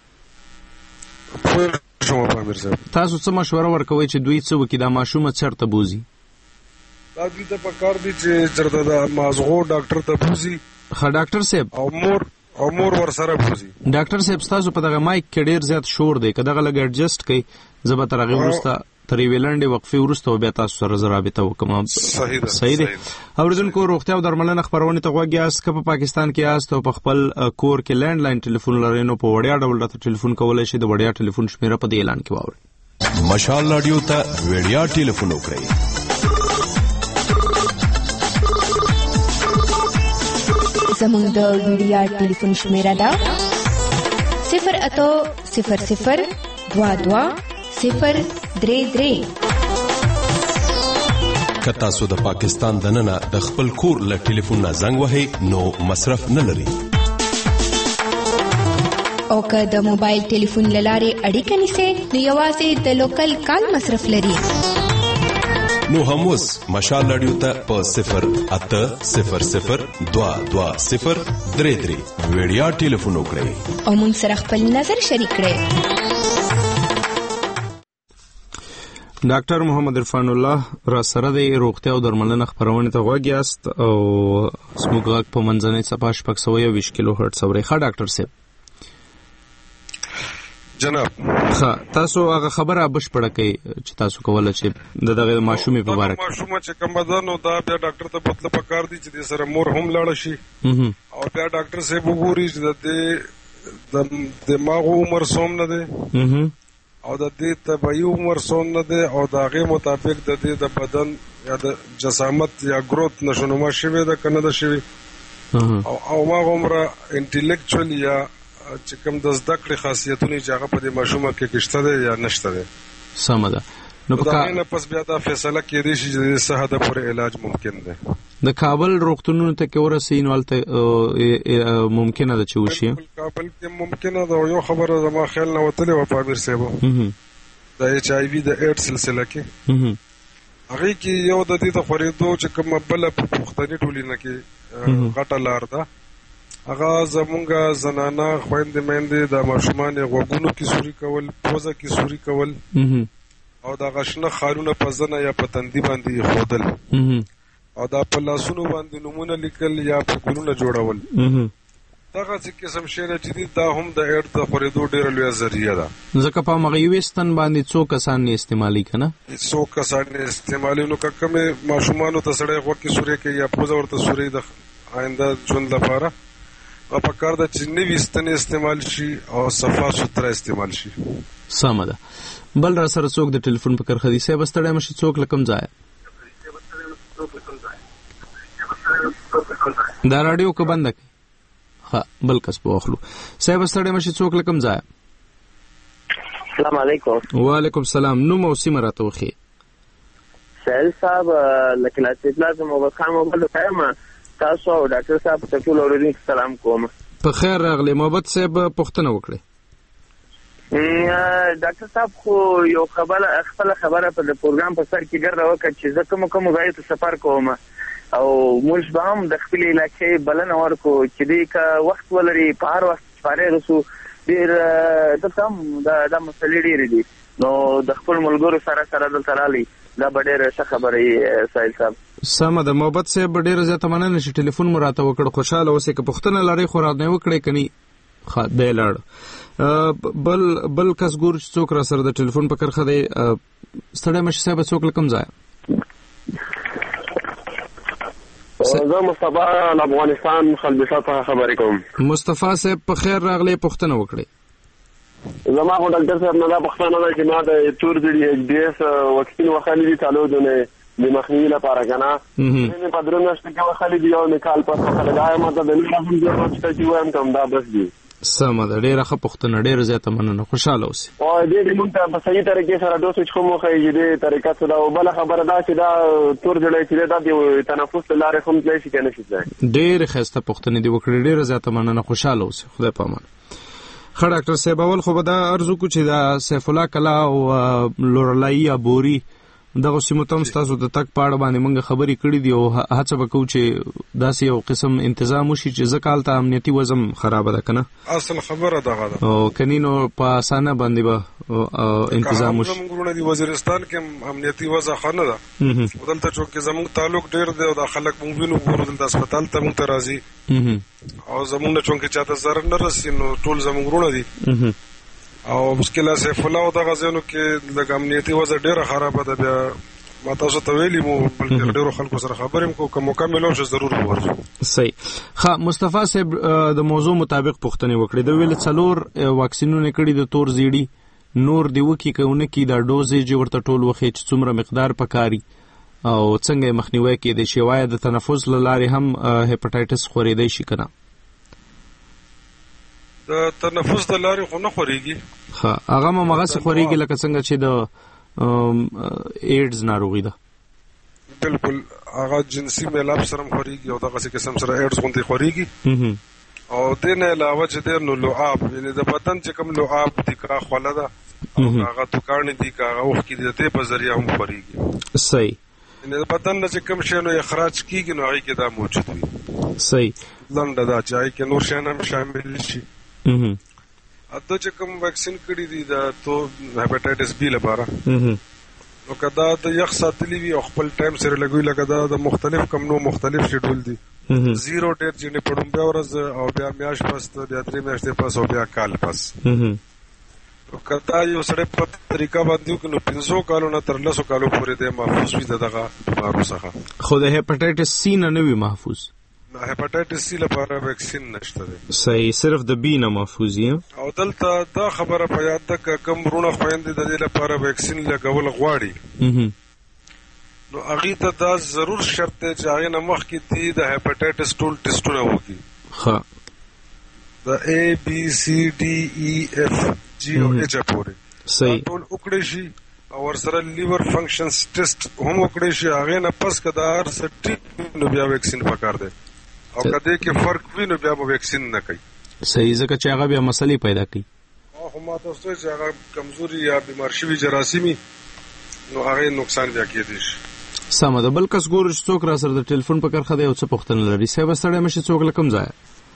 تاسو څه مشوره ورکوئ چې دوی څه وکړي؟ دا ماشومه چېرته بوځي؟ دا دوی ته پکار دي چې چېرته د مازغو ډاکټر ته بوځي. ښه ډاکټر صاحب، او مور او مور ورسره بوځي. ډاکټر صاحب ستاسو په دغه مایک کې ډېر زیات شور دی، که دغه لږ اډجسټ کړئ زه به تر هغې وروسته تر یوې لنډې وقفې وروسته بیا تاسو سره زه رابطه وکړم. صحیح ده صحیح ده. اوریدونکو روغتیا او درملنه خپرونې ته غوږ یاست. که په پاکستان کې یاست او په خپل کور کې لینډ لاین ټلیفون لرئ نو په وړیا ډول راته ټلیفون کولی شئ. د وړیا ټلیفون شمیره په دې اعلان کې واورئ. مشال راډیو ته وړیا ټلیفون وکړئ. زموږ د وړیا ټلیفون شمیره ده صفر اتو صفر صفر دوا دوا صفر درې درې. که تاسو د پاکستان دننه د خپل کور له ټلیفون نه زنګ وهئ نو مصرف نه لري. او که د موبایل ټلیفون له لارې اړیکه نیسئ نو یوازې د لوکل کال مصرف لري. نو هم اوس مشال راډیو ته په صفر اته صفر صفر دوا دوا صفر درې درې وړیا ټلیفون وکړئ او موږ سره خپل نظر شریک کړئ. ډاکټر محمد عرفان الله را سره د روغتیا او درملنه خپرونې ته غوږ یاست او زموږ غږ په منځنۍ څپه شپږ سوه یوویشت کیلو هرټز اورئ. ښه ډاکټر صاحب جناب. ښه تاسو هغه خبره بشپړه کړئ چې تاسو کوله چې د دغه ماشومې په باره کې. ماشومه چې کومه ده نو دا بیا ډاکټر ته بتله پکار دي چې د سره مور هم لاړه شي او بیا ډاکټر صاحب وګوري چې د دې د دماغ عمر څومره دی او د دې طبیعي عمر څومره دی او د هغې مطابق د دې د بدن یا د جسامت یا گروت نشونما شوې ده که نه ده شوې او هغه عمره انټلیکچوال یا چې کوم د زده کړې خاصیتونه چې هغه په دې ماشومه کې شته دی یا نشته دی. سمه ده. نو د هغې نه پس بیا دا فیصله کېدی شي چې د څه حده پورې علاج ممکن دی. د کابل روغتونونو ته کې ورسئ نو هلته ممکنه ده چې وشي. کابل کې ممکنه ده. یو خبره زما خیال نه وتلې وه په امیر صاحب د ایچ آی وي د ایډ سلسله کې هغې کې یو د دې د خورېدو چې کومه بله په پښتني ټولنه کې غټه لار ده هغه زمونږ زنانه خویندې میندې د ماشومانې غوږونو کې سوري کول پوزه کې سوري کول او د هغه شنه خالونه په زنه یا په تندي باندې ایښودل او دا په لاسونو باندې نومونه لیکل یا په ګلونه جوړول. دغسې قسم شی چې دي دا هم د ایډ د خورېدو ډېره لویه ذریعه ده. ځکه په همغه یوې ستن باندې څو کسان نه استعمالي که نه څو کسان نه استعمالي نو که کومې ماشومانو ته سړی غوږ کې سوري کوي یا پوزه ورته سوري د آینده ژوند لپاره او په کار ده چې نوي ستنې استعمال شي او صفا سوتره استعمال شي. سمه ده. بل را سره څوک د ټلیفون په کرښه دي. صاحب ستړی مشي څوک له کوم ځایه دا راډیو که بنده کړئ. ښه بل کس به واخلو. صاحب ستړی مشي څوک له کوم ځایه. السلام علیکم. وعلیکم السلام. نوم او سیمه راته وښیئ. سهیل صاحب له کلاس اطلاعات محمد خان موبایل وایم. تاسو او ډاکټر صاحب ته ټول اورېدونکو سلام کوم. په خیر راغلی. محمد صاحب پوښتنه وکړئ. ډاکټر صاحب خو یو خبره خپله خبره په د پروګرام په سر کې ګرده وکړه چې زه کومو کومو ځایو ته سفر کوم او موږ به هم د خپلې علاقې بلنه ورکړو چې دوی که وخت ولري په هر وخت فارغ شو. ډېر دلته هم دا مسلې ډېرې دي نو د خپل ملګرو سره سره دلته رالی دا به ډېره ښه خبره وي سهیل صاحب. سمه ده. محبت صاحب ډېره زیاته مننه چې ټلیفون مو راته وکړ. خوشحاله اوسئ. که پوښتنه لرئ خو رانه وکړئ که نه ښه دی لاړ. بل بل کس ګورو چې څوک را سره د ټلیفون په کرښه دی. ستړی مشي صاحب څوک له کوم ځایه. زه مصطفی له افغانستان خلبسه څخه خبرې کوم. مصطفی صاحب په خیر راغلی. پوښتنه وکړئ. زما خو ډاکټر صاحب نه دا پوښتنه ده چې ما د تور ګړي ایچ ډي ایس واکسین وخلی دي څلور دونې د مخنیوي لپاره که نه مې په درې میاشتو کې وخلی دي یو مې کال پس وخلی دا ما ته د نور هم ضرورت شته چې وایم که همدا بس دي. سمه ده. ډېره ښه پوښتنه. ډېره زیاته مننه. خوشحاله اوسئ. او دې دې مونږ ته په صحیح طریقې سره ډوسیج هم وښایي چې دې طریقه څه ده. او بله خبره دا چې دا تور ګړی چې دی دا د تنفس له لارې هم تللی شي که نه شي تللی. ډېرې ښایسته پوښتنې دې وکړې. ډېره زیاته مننه. خوشحاله اوسئ. خدای په امان. ښه ډاکټر صاحب اول خو به دا عرض وکړو چې دا سیف الله کلا او لورلايي یا بوري دغه سیمو ته هم ستاسو د تګ په اړه باندې موږ خبرې کړې دي او هڅه به کوو چې داسې یو قسم انتظام وشي چې ځکه هلته امنیتي وضع خرابه ده که نه. اصل خبره دغه ده. او که نه نو په اسانه باندې به انتظام وشي. زموږ وروڼه دي وزیرستان کې امنیتي وضع ښه نه ده. دلته چونکې زموږ تعلق ډېر دی او دا خلک موږ وینو ګورو دلته هسپتال ته موږ ته راځي او زموږ نه چونکې چاته ضرر نه رسي نو ټول زموږ وروڼه دي او مشکله سیف الله او دغه ځینو کې لږ امنیتي وضع ډیره خرابه ده. بیا ما تاسو ته ویلي مو بلکې ډیرو خلکو سره خبرې کوم کوم مکمل او ضرور ورځو. صحیح. ښه مصطفی صاحب د موضوع مطابق پوښتنه وکړې د ویل څلور واکسینونه کړي د تور زیړی نور دی وکی کوونه کی دا ډوزې چې ورته ټول وخت چې څومره مقدار پکاري او څنګه مخنیوي کې د شوای د تنفس لارې هم هپاتایټس خورېدای شي کنه؟ د تنفس د لارې خو نه خوريږي. ها هغه مغه څه خوريږي لکه څنګه چې د ایډز ناروغي ده. بالکل هغه جنسي میلاب سره خوريږي او دغه قسم سره ایډز غونډي خوريږي. او دنه علاوه چې د نو لعاب یعنی د بدن چې کوم لعاب دي کا خوله ده او هغه توکان دي کا هغه وخت کې د ته په ذریعہ هم خوريږي. صحیح. یعنی د بدن چې کوم شی نو اخراج کیږي نو هغه کې دا موجود وي. صحیح. لنډه دا چې هغه کې نور شی هم شامل شي. اها اته چې کوم ویکسین کړی دي دا تو هپاتایټس بی لپاره نو کدا د یخ ساتلی وی او خپل ټایم سره لګوي لکه دا د مختلف کم نو مختلف شیډول دي. زیرو ډیټ چې نه پړم بیا ورځ او بیا میاش پس بیا درې میاشتې پس او بیا کال پس. او کدا یو سره په طریقه باندې کو نو پنځو کالو نه تر لسو کالو پورې د محفوظ وي دغه بیمارو څخه. خو د هپاتایټس سی نه نه وي محفوظ. هپاتایټس سی لپاره ویکسین نشته دی. صحیح. صرف د بی نه محفوظ یې. او دلته دا خبره په یاد ده ک کم رونه خويندې د دې لپاره ویکسین لګول غواړي نو هغه ته دا ضرور شرط دی چې هغه نه مخ کې دي د هپاتایټس ټول ټیسټونه وکړي. ها د ا بی سی ډي ای اف جی او ایچ پورې. صحیح. ټول وکړي شي او ورسره لیور فنکشنز ټیسټ هم وکړي شي هغه نه پس کدا هر سټیک نو بیا ویکسین پکار دی. او کله کې فرق وینو بیا به ویکسین نه کوي. صحیح. ځکه چې هغه بیا مسلې پیدا کوي. او هم تاسو چې هغه کمزوري یا بیمار شوی جراثیمي نو هغه نقصان بیا کېدی شي. سمه ده. بل کس ګور چې څوک را سره د ټلیفون په کرخه دی او څه پوښتنه لري سیب ستړی مشي څوک لکم ځای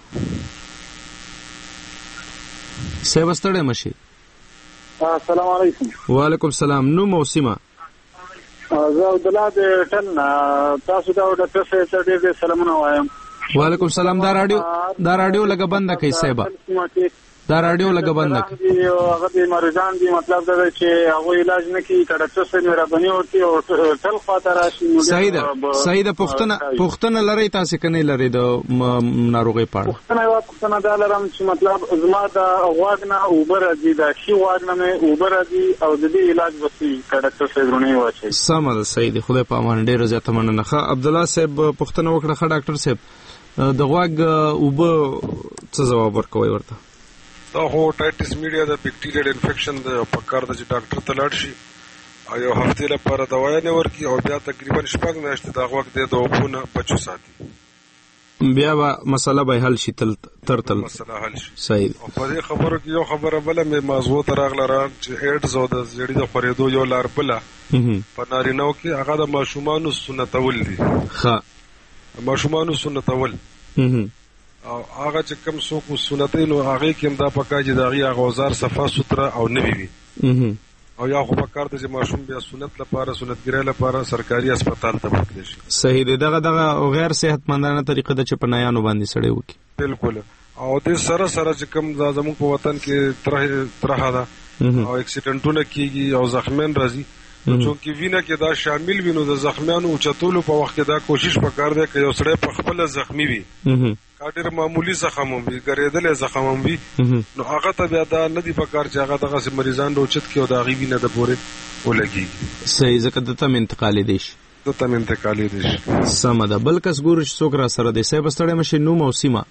سیب ستړی مشي. السلام علیکم. وعلیکم السلام. نو موسیما زه عبد الله د ټن تاسو دا ډاکټر صاحب ته ډېر سلامونه وایم. وعلیکم السلام. دا رادیو دا رادیو لګه بند کړئ سیبا. دا رادیو لګه بند کړئ. هغه د مریضان دی مطلب دا چې هغه علاج نه کوي کړه ډاکټر صاحب مهرباني وکړي او تل خاطر راشي. صحیح ده. صحیح ده. پښتنه پښتنه لري تاسو کني لري د ناروغي پاړه. پښتنه یو پښتنه دا لرم چې مطلب زما د واګنه اوبر دي دا شی واګنه مې اوبر دي او د دې علاج وسی کړه ډاکټر صاحب رونه واچي. سم ده. صحیح ده. خدای په امان. ډیر زیاته مننه. عبد الله صاحب پښتنه وکړه ښه ډاکټر صاحب د غواګ اوبه څه جواب ورکوي ورته؟ دا هو ټایټس میډیا د بیکټیریال انفیکشن د پکار د چې ډاکټر ته لاړ شي او یو هفته لپاره دوايي نه ورکي او بیا تقریبا شپږ میاشتې دا غواګ د اوبونه بچو ساتي. بیا به مسله به حل شي تل تر تل مسله حل شي. صحیح. او په دې خبرو کې یو خبره بل مې موضوع تراغله را چې ایډز او د زړی د خورېدو یو لار بل په نارینو کې هغه د ماشومانو سنتول دي. ښه ماشومانو سنتول او هغه چې کوم څوک سنتي نو هغه کې دا پکاږي دا غي غوزار صفه ستره او نوي وي او یا خو پکار د ماشوم بیا سنت لپاره سنتګری لپاره سرکاري هسپتال ته ورتلی شي. صحیح دی. دغه دغه غیر صحتمندانه طریقه د چپنایانو باندې سړی وکي. بالکل. او د سره سره چې کوم زموږ په وطن کې تر ترها ده او اکسیډنټونه کیږي او زخمین راځي چونکی وینه کې دا شامل وینو د زخمیانو او چتولو په وخت کې دا کوشش وکړ دی چې یو سړی په خپل زخمی وي کاډر معمولی زخم هم وي ګریدل زخم هم وي نو هغه ته بیا دا نه دی پکار چې هغه دغه مریضان روچت کې او دا غي وینه د پوره ولګي. صحیح. ځکه د تم انتقال دي شي د تم انتقال دي شي. سم ده. بل کس ګور چې څوک را سره دی سیب ستړی مشي نو موسیما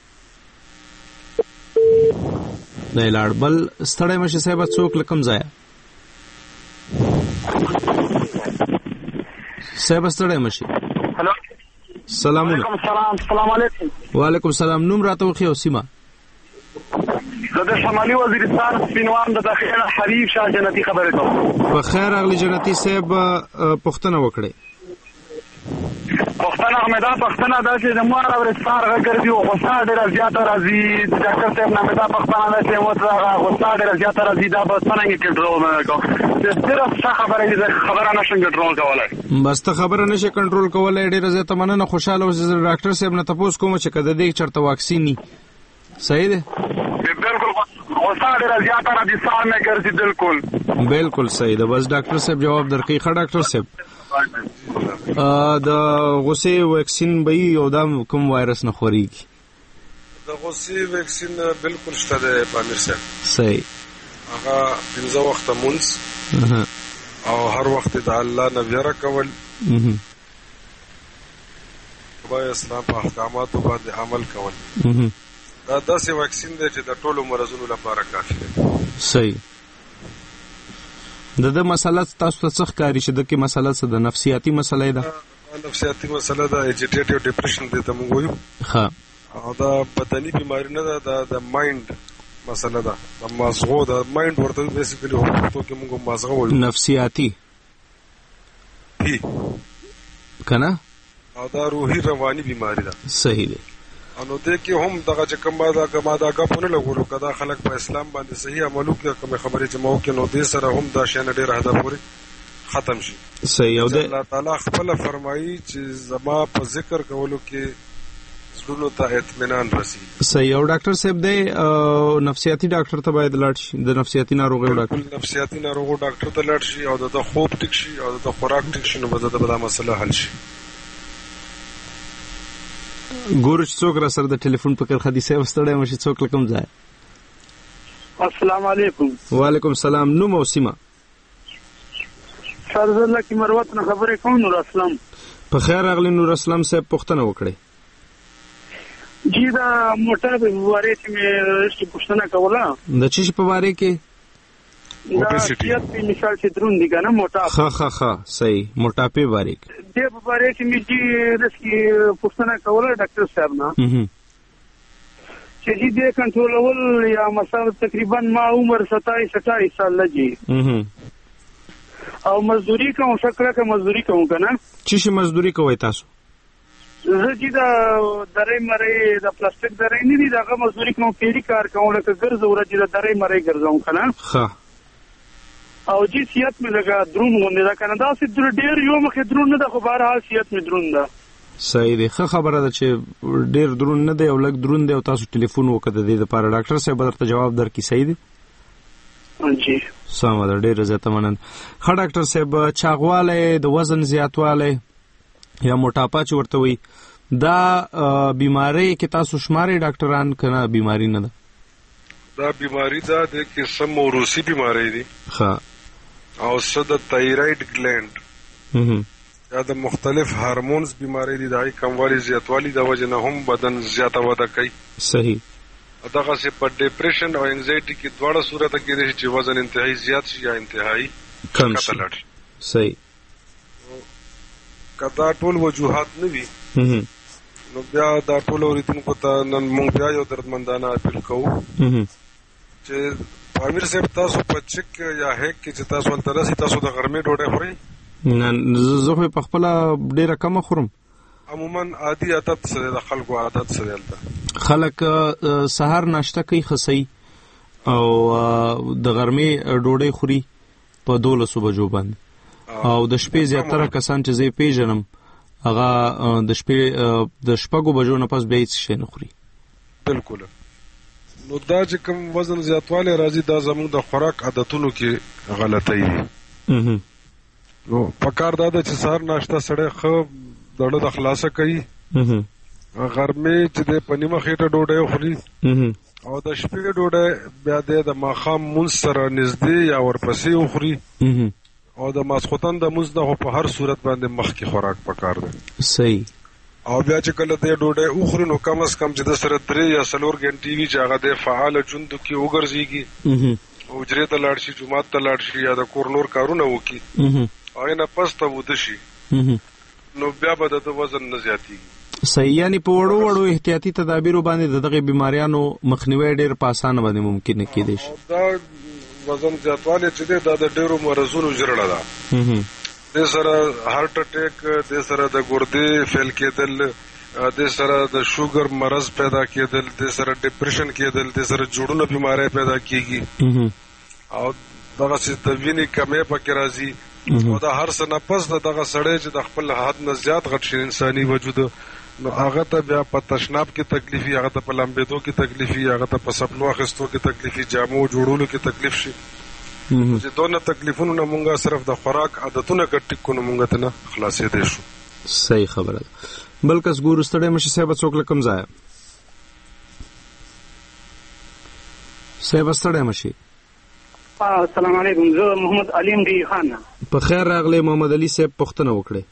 نه لاړ. بل ستړی مشي سیب څوک لکم ځای سیب ستړی مشي. هلو سلام علیکم. سلام سلام علیکم. وعلیکم السلام. نوم راته وخی او سیما زه د شمالي وزیرستان سپینوان د داخله حبیب شاه جنتی خبرې کوم. په خیر اغلی جنتی صاحب پښتنه وکړي. پښتنه احمد پښتنه دا چې د مور او رستار غږرځي او غوسه ډېر زیات راځي د ډاکټر صاحب نامه دا پښتنه دا چې مو دا غوسه ډېر زیات راځي دا په څنګه کنټرول نه کوي. ډېر څه خبره دې خبره نشم کنټرول کولای. بس ته خبره نشي کنټرول کولای. ډېر زیات مننه. خوشاله اوسې. ډاکټر صاحب نه تاسو کوم چې کده دې چرته واکسین ني. صحیح ده. بالکل غوسه ډېره زیاته راځي، ساه مې ګرځي بالکل. بالکل صحیح ده. بس ډاکټر صاحب جواب درکړي. ښه ډاکټر صاحب د غوسې ویکسین به یو دا کوم وایرس نه خوريږي؟ د غوسې ویکسین بالکل شته دی پامیر صاحب. صحیح. هغه پنځه وخته مونځ او هر وخت د الله نه ویره کول، خدای اسلام په احکاماتو باندې عمل کول، دا داسې ویکسین دی چې د ټولو مرضونو لپاره کافي دی. صحیح. د دې مسله تاسو ته څه ښکاري چې د کې مسله څه د نفسیاتي مسله ده؟ نفسیاتي مسله ده، ایجیټیټیو ډیپریشن دی ته موږ وایو. ها. او دا بدني بیماری نه ده، دا د مایند مسله ده، د مازغو د مایند ورته بیسیکلی هو پښتو کې موږ مازغه وایو. نفسیاتي پی کنه؟ او دا روحي رواني بیماری ده. صحیح دی. نو دې کې هم دغه چې کومه دا کومه دا غپونه لګولو کدا خلک په اسلام باندې صحیح عملو کې کوم خبرې چې مو کې نو دې سره هم دا شین ډېر هدف پوری ختم شي. صحیح. او دې الله تعالی خپل فرمایي چې زما په ذکر کولو کې زړونو ته اطمینان رسي. صحیح. او ډاکټر صاحب دې نفسیاتي ډاکټر ته باید لاړ شي، د نفسیاتي ناروغیو ډاکټر نفسیاتي ناروغو ډاکټر ته لاړ شي او د خوب ټیک شي او د خوراک ټیک شي، نو به دا مسله حل شي. ګورو چې څوک را سره د ټلیفون په کرخدي صاحب ستړی مشي، څوک لکم ځای. السلام علیکم. وعلیکم السلام. نوم او سیمه؟ سرزله کی مروت نه خبرې کوم. نور اسلام. په خیر راغلی نور اسلام صاحب، پوښتنه وکړئ. جی دا موټر په باره کې مې پوښتنه کوله. د چی په باره کې؟ دا سیات په مثال چې درون دي کنه موټر. ها ها ها صحیح. موټاپې باره کې دې په باره کې مې جی د پوښتنه کوله ډاکټر صاحب نه چې دې کنټرولول یا مثلا تقریبا ما عمر ستایس اٹھائیس سال لګي او مزدوري کوم شکل کې مزدوري کوم کنه. چی شي مزدوري کوي تاسو؟ زه چې دا درې مړې د پلاستیک درې نه دي دغه مزدوري کوم پیری کار کوم لکه ګرځو ورځ د درې مړې ګرځوم کنه. ها. او جی سیات مې لګا درون غونډه دا کنه، دا چې ډېر یو مخه درون نه ده، خو بهر حال سیات مې درون ده. صحیح دی. ښه خبره ده چې ډېر درون نه دی او لږ درون دی او تاسو ټلیفون وکړه د دې لپاره. ډاکټر صاحب درته جواب درکړي. صحیح دی. جی سم ده. ډېر زیاته مننه. ښه ډاکټر صاحب چاغوالی، د وزن زیاتوالی یا موټاپا چې ورته وایي، دا بیماری کې تاسو شمارئ ډاکټران کنه بیماری نه ده؟ دا بیماری ده د قسم موروثي بیماری دي. ښه. او څه د تایرايډ ګلند یا د مختلف هارمونز بیماری دي، د کموالي زیاتوالی د وجه نه هم بدن زیاته وده کوي. صحیح. دغه څه په ډیپریشن او انزایټي کې دواړه صورت کې دي چې وزن انتهایی زیات شي یا انتهایی کم شي. صحیح. کدا ټول وجوهات نه وي نو بیا دا ټول اوریدونکو ته نن مونږ بیا یو دردمندانه اپیل کوو چې امیر صاحب تاسو په چک یا هیک کې چې تاسو ولته راسي تاسو د غرمې ډوډۍ خورئ؟ نه زه په خپل ډیره کم خورم. عموما عادي عادت سره د خلکو عادت سره دلته خلک سحر ناشته کوي خسي او د غرمې ډوډۍ خوري په دولسو بجو باندې، او د شپې زیاتره کسان چې زه پیژنم هغه د شپې د شپږو بجو نه پس بیا هیڅ شی نه خوري. بالکل. نو دا چې کوم وزن زیاتوالی راځي دا زموږ د خوراک عادتونو کې غلطۍ دي. نو پکار دا ده چې سهار ناشته سړی ښه دړه د خلاصه کوي، غرمې چې د په نیمه خېټه ډوډۍ خوري او د شپې ډوډۍ بیا د ماښام مونځ سره نږدې یا ورپسې وخوري او د ماسخوتن د مونځ نه په هر صورت باندې مخکې خوراک پکار دی. صحیح. او بیا چې کله د ډوډۍ وخوري نو کم از کم چې د سره درې یا څلور غنټې وي چې هغه د فعاله ژوند کې وګرځېږي، حجرې ته لاړ شي، جومات ته لاړ شي یا د کور نور کارونه وکړي، هغې نه پس ته وده شي، نو بیا به د وزن نه زیاتېږي. صحیح. یعنې په وړو وړو احتیاطي تدابیرو باندې د دغې بیماریانو مخنیوی ډېر په اسانه باندې ممکن کېدی شي. دا وزن زیاتوالی چې دی دا د ډېرو مرضونو جرړه ده. د سره هارت اٹیک، د سره د ګردې فیل کېدل، د سره د شوګر مرض پیدا کېدل، د سره ډیپریشن کېدل، د سره جوړونه بیماری پیدا کېږي او دغه څه د وینې کمی پکې راځي او د هر څه نه پس دغه سړی چې د خپل حد نه زیات غټ شي انساني وجود نو هغه ته بیا په تشناب کې تکلیفي، هغه ته په لمبېدو کې تکلیفي، هغه ته په سپنو اخیستو کې تکلیفي، جامو جوړولو کې تکلیف شي. چې دونه تکلیفونو نه مونږه صرف د خوراک عادتونه ګټ کو نه مونږ ته نه خلاصېدی شو. صحیح خبره ده. بل کس ګورو ستړی مشي صاحب څوک له کوم ځایه؟ صاحب ستړی مشي. السلام علیکم، زه محمد علیم دی خان. په خیر راغلی محمد علي صاحب، پوښتنه وکړئ.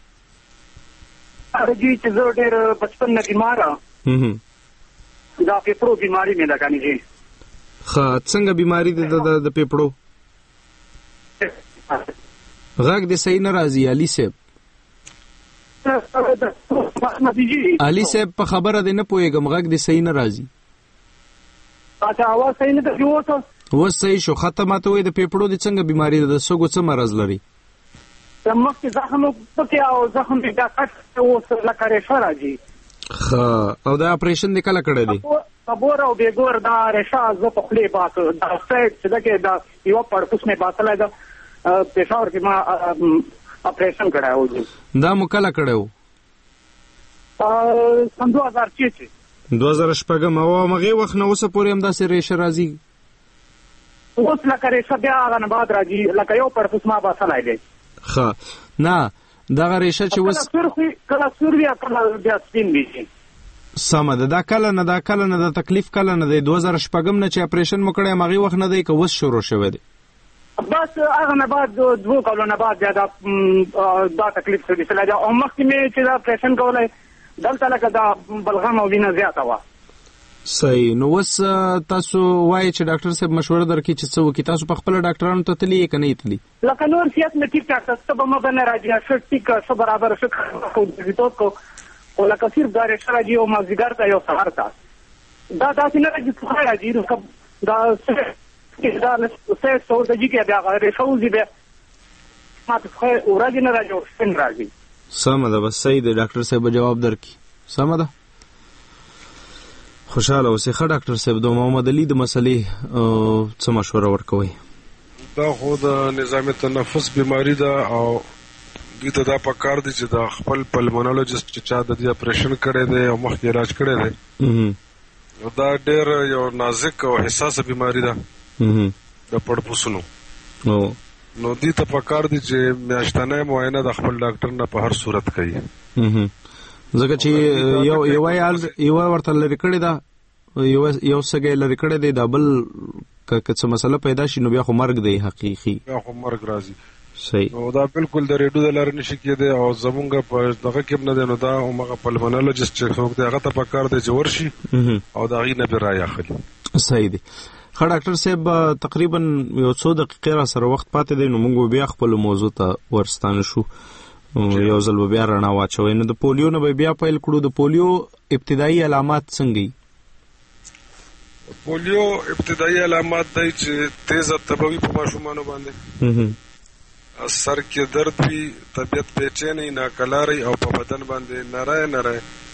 جی چې زه ډېر بچپن نه بیمار یم، دا پیپړو بیماري مې ده کنه جی. ښه، څنګه بیماري ده د پیپړو؟ غږ دې صحیح نه راځي علي صاحب. علي صاحب په خبره دې نه پوهېږم، غږ دې صحیح نه راځي. اچھا اواز صحیح نه ده اوس؟ اوس صحیح شو. ښه، ماته وایي د پیپړو دې څنګه بیماري ده، د سږو څه مرض لري؟ د مخکې زخم پکې او زخم دې دا کټ اوس لکه ریښه راځي. ښه، او دا اپریشن دې کله کړی دی؟ خبر او بېګور دا ریښه زه په خولې باسه دا سایډ چې ده کې دا یوه پړپوس مې باسلی ده، پېښور کې ما اپریشن کړی و. دا مو کله کړی و؟ سن دو هزار چھ کې دو هزار شپږم. او همغې وخت نه اوسه پورې همداسې ریښه راځي؟ اوس لکه ریښه بیا هغه نه بعد راځي، لکه یو پړپوس ما باسلی دی. ښه، نه دغه ریښه چې اوس کله سور وي کله بیا سپین وي. سمه ده. دا کله نه دا کله نه دا تکلیف کله نه دی؟ دو هزار شپږم نه چې اپریشن مو کړی همغې وخت نه دی که اوس شروع شوی دی؟ بس هغه نه بعد دوه کالو نه بعد بیا دا تکلیف شروع شوی دی. او مخکې مې چې دا اپریشن کولی دلته لکه دا بلغم او وینه زیاته وه. صحیح. نو اوس تاسو وایي چې ډاکټر صاحب مشوره درکړي چې څه وکړي. تاسو په خپله ډاکټرانو ته تللي یې که نه یې تللي؟ لکه نور صحت مې ټیک ټاک ته به مه به نه راځي، ښه ټیک ښه برابر ښه وزیتوب کو، خو لکه صرف دا ریښه راځي یو مازدیګر ته یو سهار ته، دا داسې نه راځي څه راځي دا دا سه څو ورځې کې بیا هغه ریښه وځي بیا ما ته څه ورځې نه راځي او سپین راځي. سمه ده، بس صحیح دی. ډاکټر صاحب به جواب درکړي. سمه ده، خوشحاله اوسئ. ښه ډاکټر صاحب، د محمد علي د مسلې څه مشوره ورکوئ؟ دا خو د نظام تنفس بیماری ده او دوی ته دا پکار دی چې د خپل پلمونولوجست چې چا د دې اپریشن کړی دی او مخکې علاج کړی دی، دا ډېر یو نازک او حساسه بیماری ده د پړپوسونو. نو دوی ته پکار دی چې میاشتنۍ معاینه د خپل ډاکټر نه په هر صورت کوي، ځکه چې یو یوه ورته لرې کړې ده، یو سږی لرې کړی دی، دا بل که څه مسله پیدا شي نو بیا خو مرګ دی حقیقي، بیا خو مرګ راځي. صحیح. نو دا بالکل د ریډیو د لارې نشي کېدی او زمونږ په دغه کې نه دی. نو دا همغه پلمونولوجست چې څوک دی هغه ته پکار دی چې ورشي او د هغې نه بیا رایې اخلي. صحیح دی. ښه ډاکټر صاحب، تقریبا یو څو دقیقې را سره وخت پاتې دی، نو موږ بیا خپلو موضوع ته ورستانه شو. یو ځل به بیا رڼا واچوئ. نو د پولیو نه به بیا پیل کړو. د پولیو ابتدایي علامات څنګه دي؟ پولیو ابتدایي علامات دی چې تیزه تبوي په ماشومانو باندې، سر کې درد وي، طبیعت بېچینی، ناکلارۍ او په بدن باندې نری نری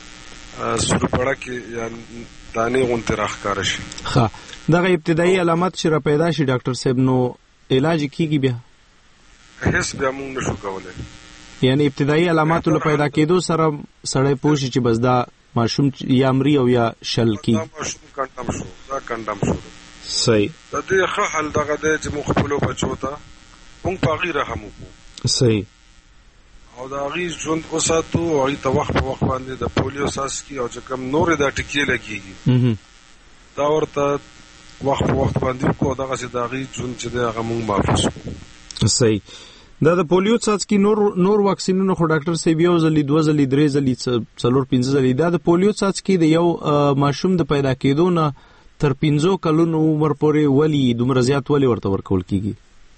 سورپړکې یا دانې غوندې راښکاره شي. ښه، دغه ابتدایي علامات چې را پیدا شي ډاکټر صاحب، نو علاج کېږي بیا؟ هېڅ بیا موږ نشو کولی. یعنی ابتدایي علاماتو له پیدا کېدو سره سړی پوه شي چې بس دا ماشوم یا مري او یا شل کېږي. دا ماشوم کنډم شو، دا کنډم شو. صحیح. د دې ښه حل دغه دی چې موږ خپلو بچو ته موږ په هغې رحم وکړو. صحیح. او د هغې ژوند وساتو او هغې ته وخت په وخت باندې د پولیو څاڅکي او چې کوم نورې دا ټکې لګېږي دا ورته وخت په وخت باندې وکړو او دغسې د هغې ژوند چې دی هغه موږ محفوظ کړو. صحیح. دا د پولیو څاڅکي نور نور واکسینونه خو ډاکټر صاحب یو ځلې دوه ځلې درې ځلې څلور پنځه ځلې، دا د پولیو څاڅکي د یو ماشوم د پیدا کېدو نه تر پنځو کلونو عمر پورې ولې دومره زیات ولې ورته ورکول کېږي؟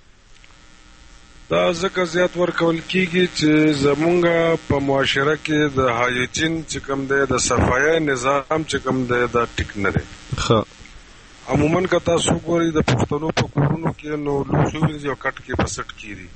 دا ځکه زیات ورکول کېږي چې زمونږ په معاشره کې د هایجین چې کوم دی، د صفایي نظام چې کوم دی، دا ټیک نه دی. ښه. عموما که تاسو ګورئ د پښتنو په کورونو کې نو لوښي وینځي او کټ کې په سټ کېږي.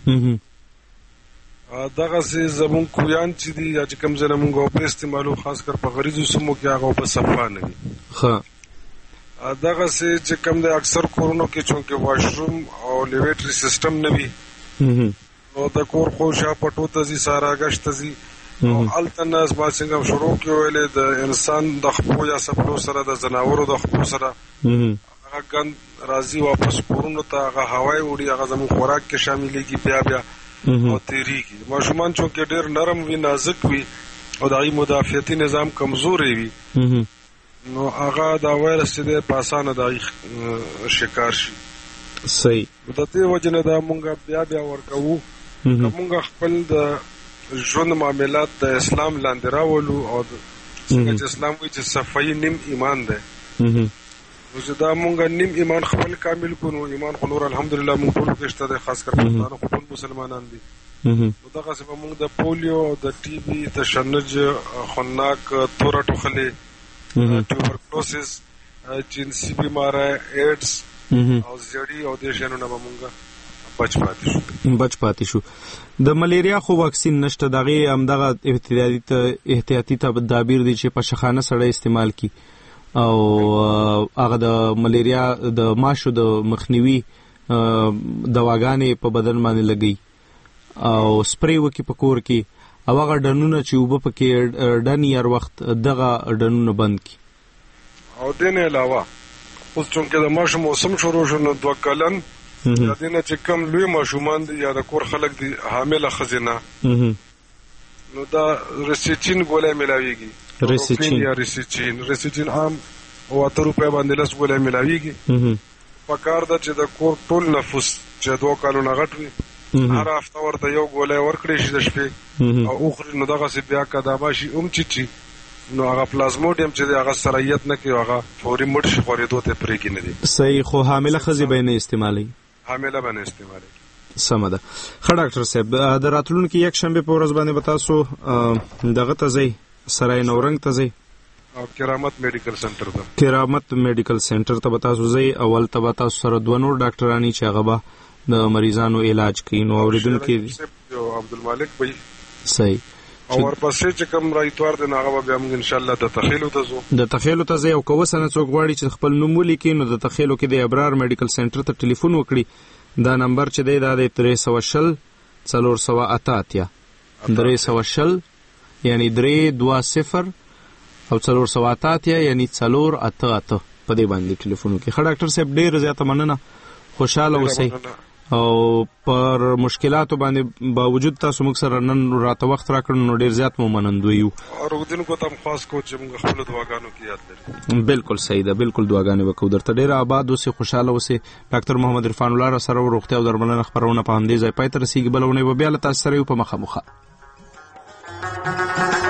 دغسې زمونږ کویان چې دي یا چې کوم ځای نه مونږ اوبه استعمالو، خاص کر په غریزو سیمو کې هغه اوبه صفا نه وي. ښه. دغسې چې کوم دی اکثر کورونو کې چونکې واشروم او لیویټري سیسټم نه وي، نو د کور خو شا پټو ته ځي، ساراګشت ته ځي، او هلته نه زما څنګه شروع کې ویلې د انسان د خپو یا سپلو سره د ځناورو د خپو سره هغه ګند راځي واپس کورونو ته، هغه هوای وړي، هغه زموږ خوراک کې شاملېږي، بیا بیا او تیریږي. ماشومان چونکې ډېر نرم وي، نازک وي او د هغوی مدافعتي نظام کمزوری وي، نو هغه دا وایرس چې دی په اسانه د هغوی شکار شي. صحیح. د دې وجې نه دا مونږ بیا بیا ورکوو که مونږ خپل د ژوند معاملات د اسلام لاندې راولو، او څنګه چې اسلام وایي چې صفایي نیم ایمان دی، نو چې دا مونږ نیم ایمان خپل کامل کړو، نو ایمان خو نور الحمدلله مونږ ټولو کې شته دی، خاص کر پښتانه خو ټول مسلمانان دي. نو دغسې به مونږ د پولیو، د ټي بي، تشنج، خناک، توره ټوخلې، ټیوبرکلوسس، جنسي بیماری، ایډز او زیړی او دې شیانو نه به مونږ بچ پاتې شو. بچ پاتې شو. د ملیریا خو واکسین نشته، د هغې همدغه احتیاطي تدابیر دي چې په شخانه سړی استعمال کړي او هغه د ملیریا د ماشو د مخنیوي دواګانې په بدن باندې لګوي او سپری وکړي په کور کې، او هغه ډنونه چې اوبه پکې ډني هر وخت دغه ډنونه بند کړي. او دې نه علاوه اوس چونکې د ماشو موسم شروع شو، نو دوه کلن د دې نه چې کم لوی ماشومان دي یا د کور خلک دي حامله ښځې نه، نو دا ریسیچین ګولۍ میلاویږي، ریسیچین یا ریسیچین ریسیچین عام او اته روپۍ باندې لس ګولۍ میلاویږي. پکار ده چې د کور ټول نفوس چې دوه کالونه غټ وي هر هفته ورته یو ګولۍ ورکړی شي د شپې او وخوري، نو دغسې بیا که دا ماشي اوم چیچي نو هغه پلازموډیم چې دی هغه سرایت نه کوي، هغه فوري مړ شي، خورېدو ته پرېږدي نه دي. صحیح. خو حامله ښځې به یې نه استعمالوي؟ حامله به نه استعمالوي. سمه ده. ښه ډاکټر صاحب، د راتلونکي یک شنبې په ورځ باندې به تاسو دغه ته ځئ، سرای نورنګ ته ځئ، او کرامت میډیکل سنټر ته کرامت میډیکل سنټر ته به تاسو ځئ، اول ته به تاسو سره دوه نور ډاکټرانی چې هغه به د مریضانو علاج کوي. نو اورېدونکي عبدالمالک به صحیح، او ورپسې چې کوم رایتوار دی نو هغه به بیا موږ انشاءالله د تخیلو ته ځو. د تخیلو ته ځئ، او که اوس نه څوک غواړي چې خپل نوم ولیکي نو د تخیلو کې د ابرار میډیکل سنټر ته ټلیفون وکړي. دا نمبر چې دی دا دی درې سوه شل څلور سوه اته اتیا درې سوه شل یعنی درې دوه صفر او څلور سوه اته اتیا یعنی څلور اته اته په دې باندې ټلیفون وکړي. ښه ډاکټر صاحب، ډېره زیاته مننه، خوشحاله اوسئ او پر مشکلاتو باندې باوجود تاسو موږ سره نن راته وخت راکړ، نو ډېر زیات مو منندوی یو. اورېدونکو ته هم خاص کوو چې موږ خپلو دعاګانو کې یاد لرو. بالکل صحیح ده، بالکل دعاګانې به کوو درته. ډېره آباد اوسئ، خوشحاله اوسئ. ډاکټر محمد عرفان الله را سره روغتیا او درملنه خپرونه په همدې ځای پای ته رسېږي. بله اونۍ به بیا له تاسو سره یو په مخامخه.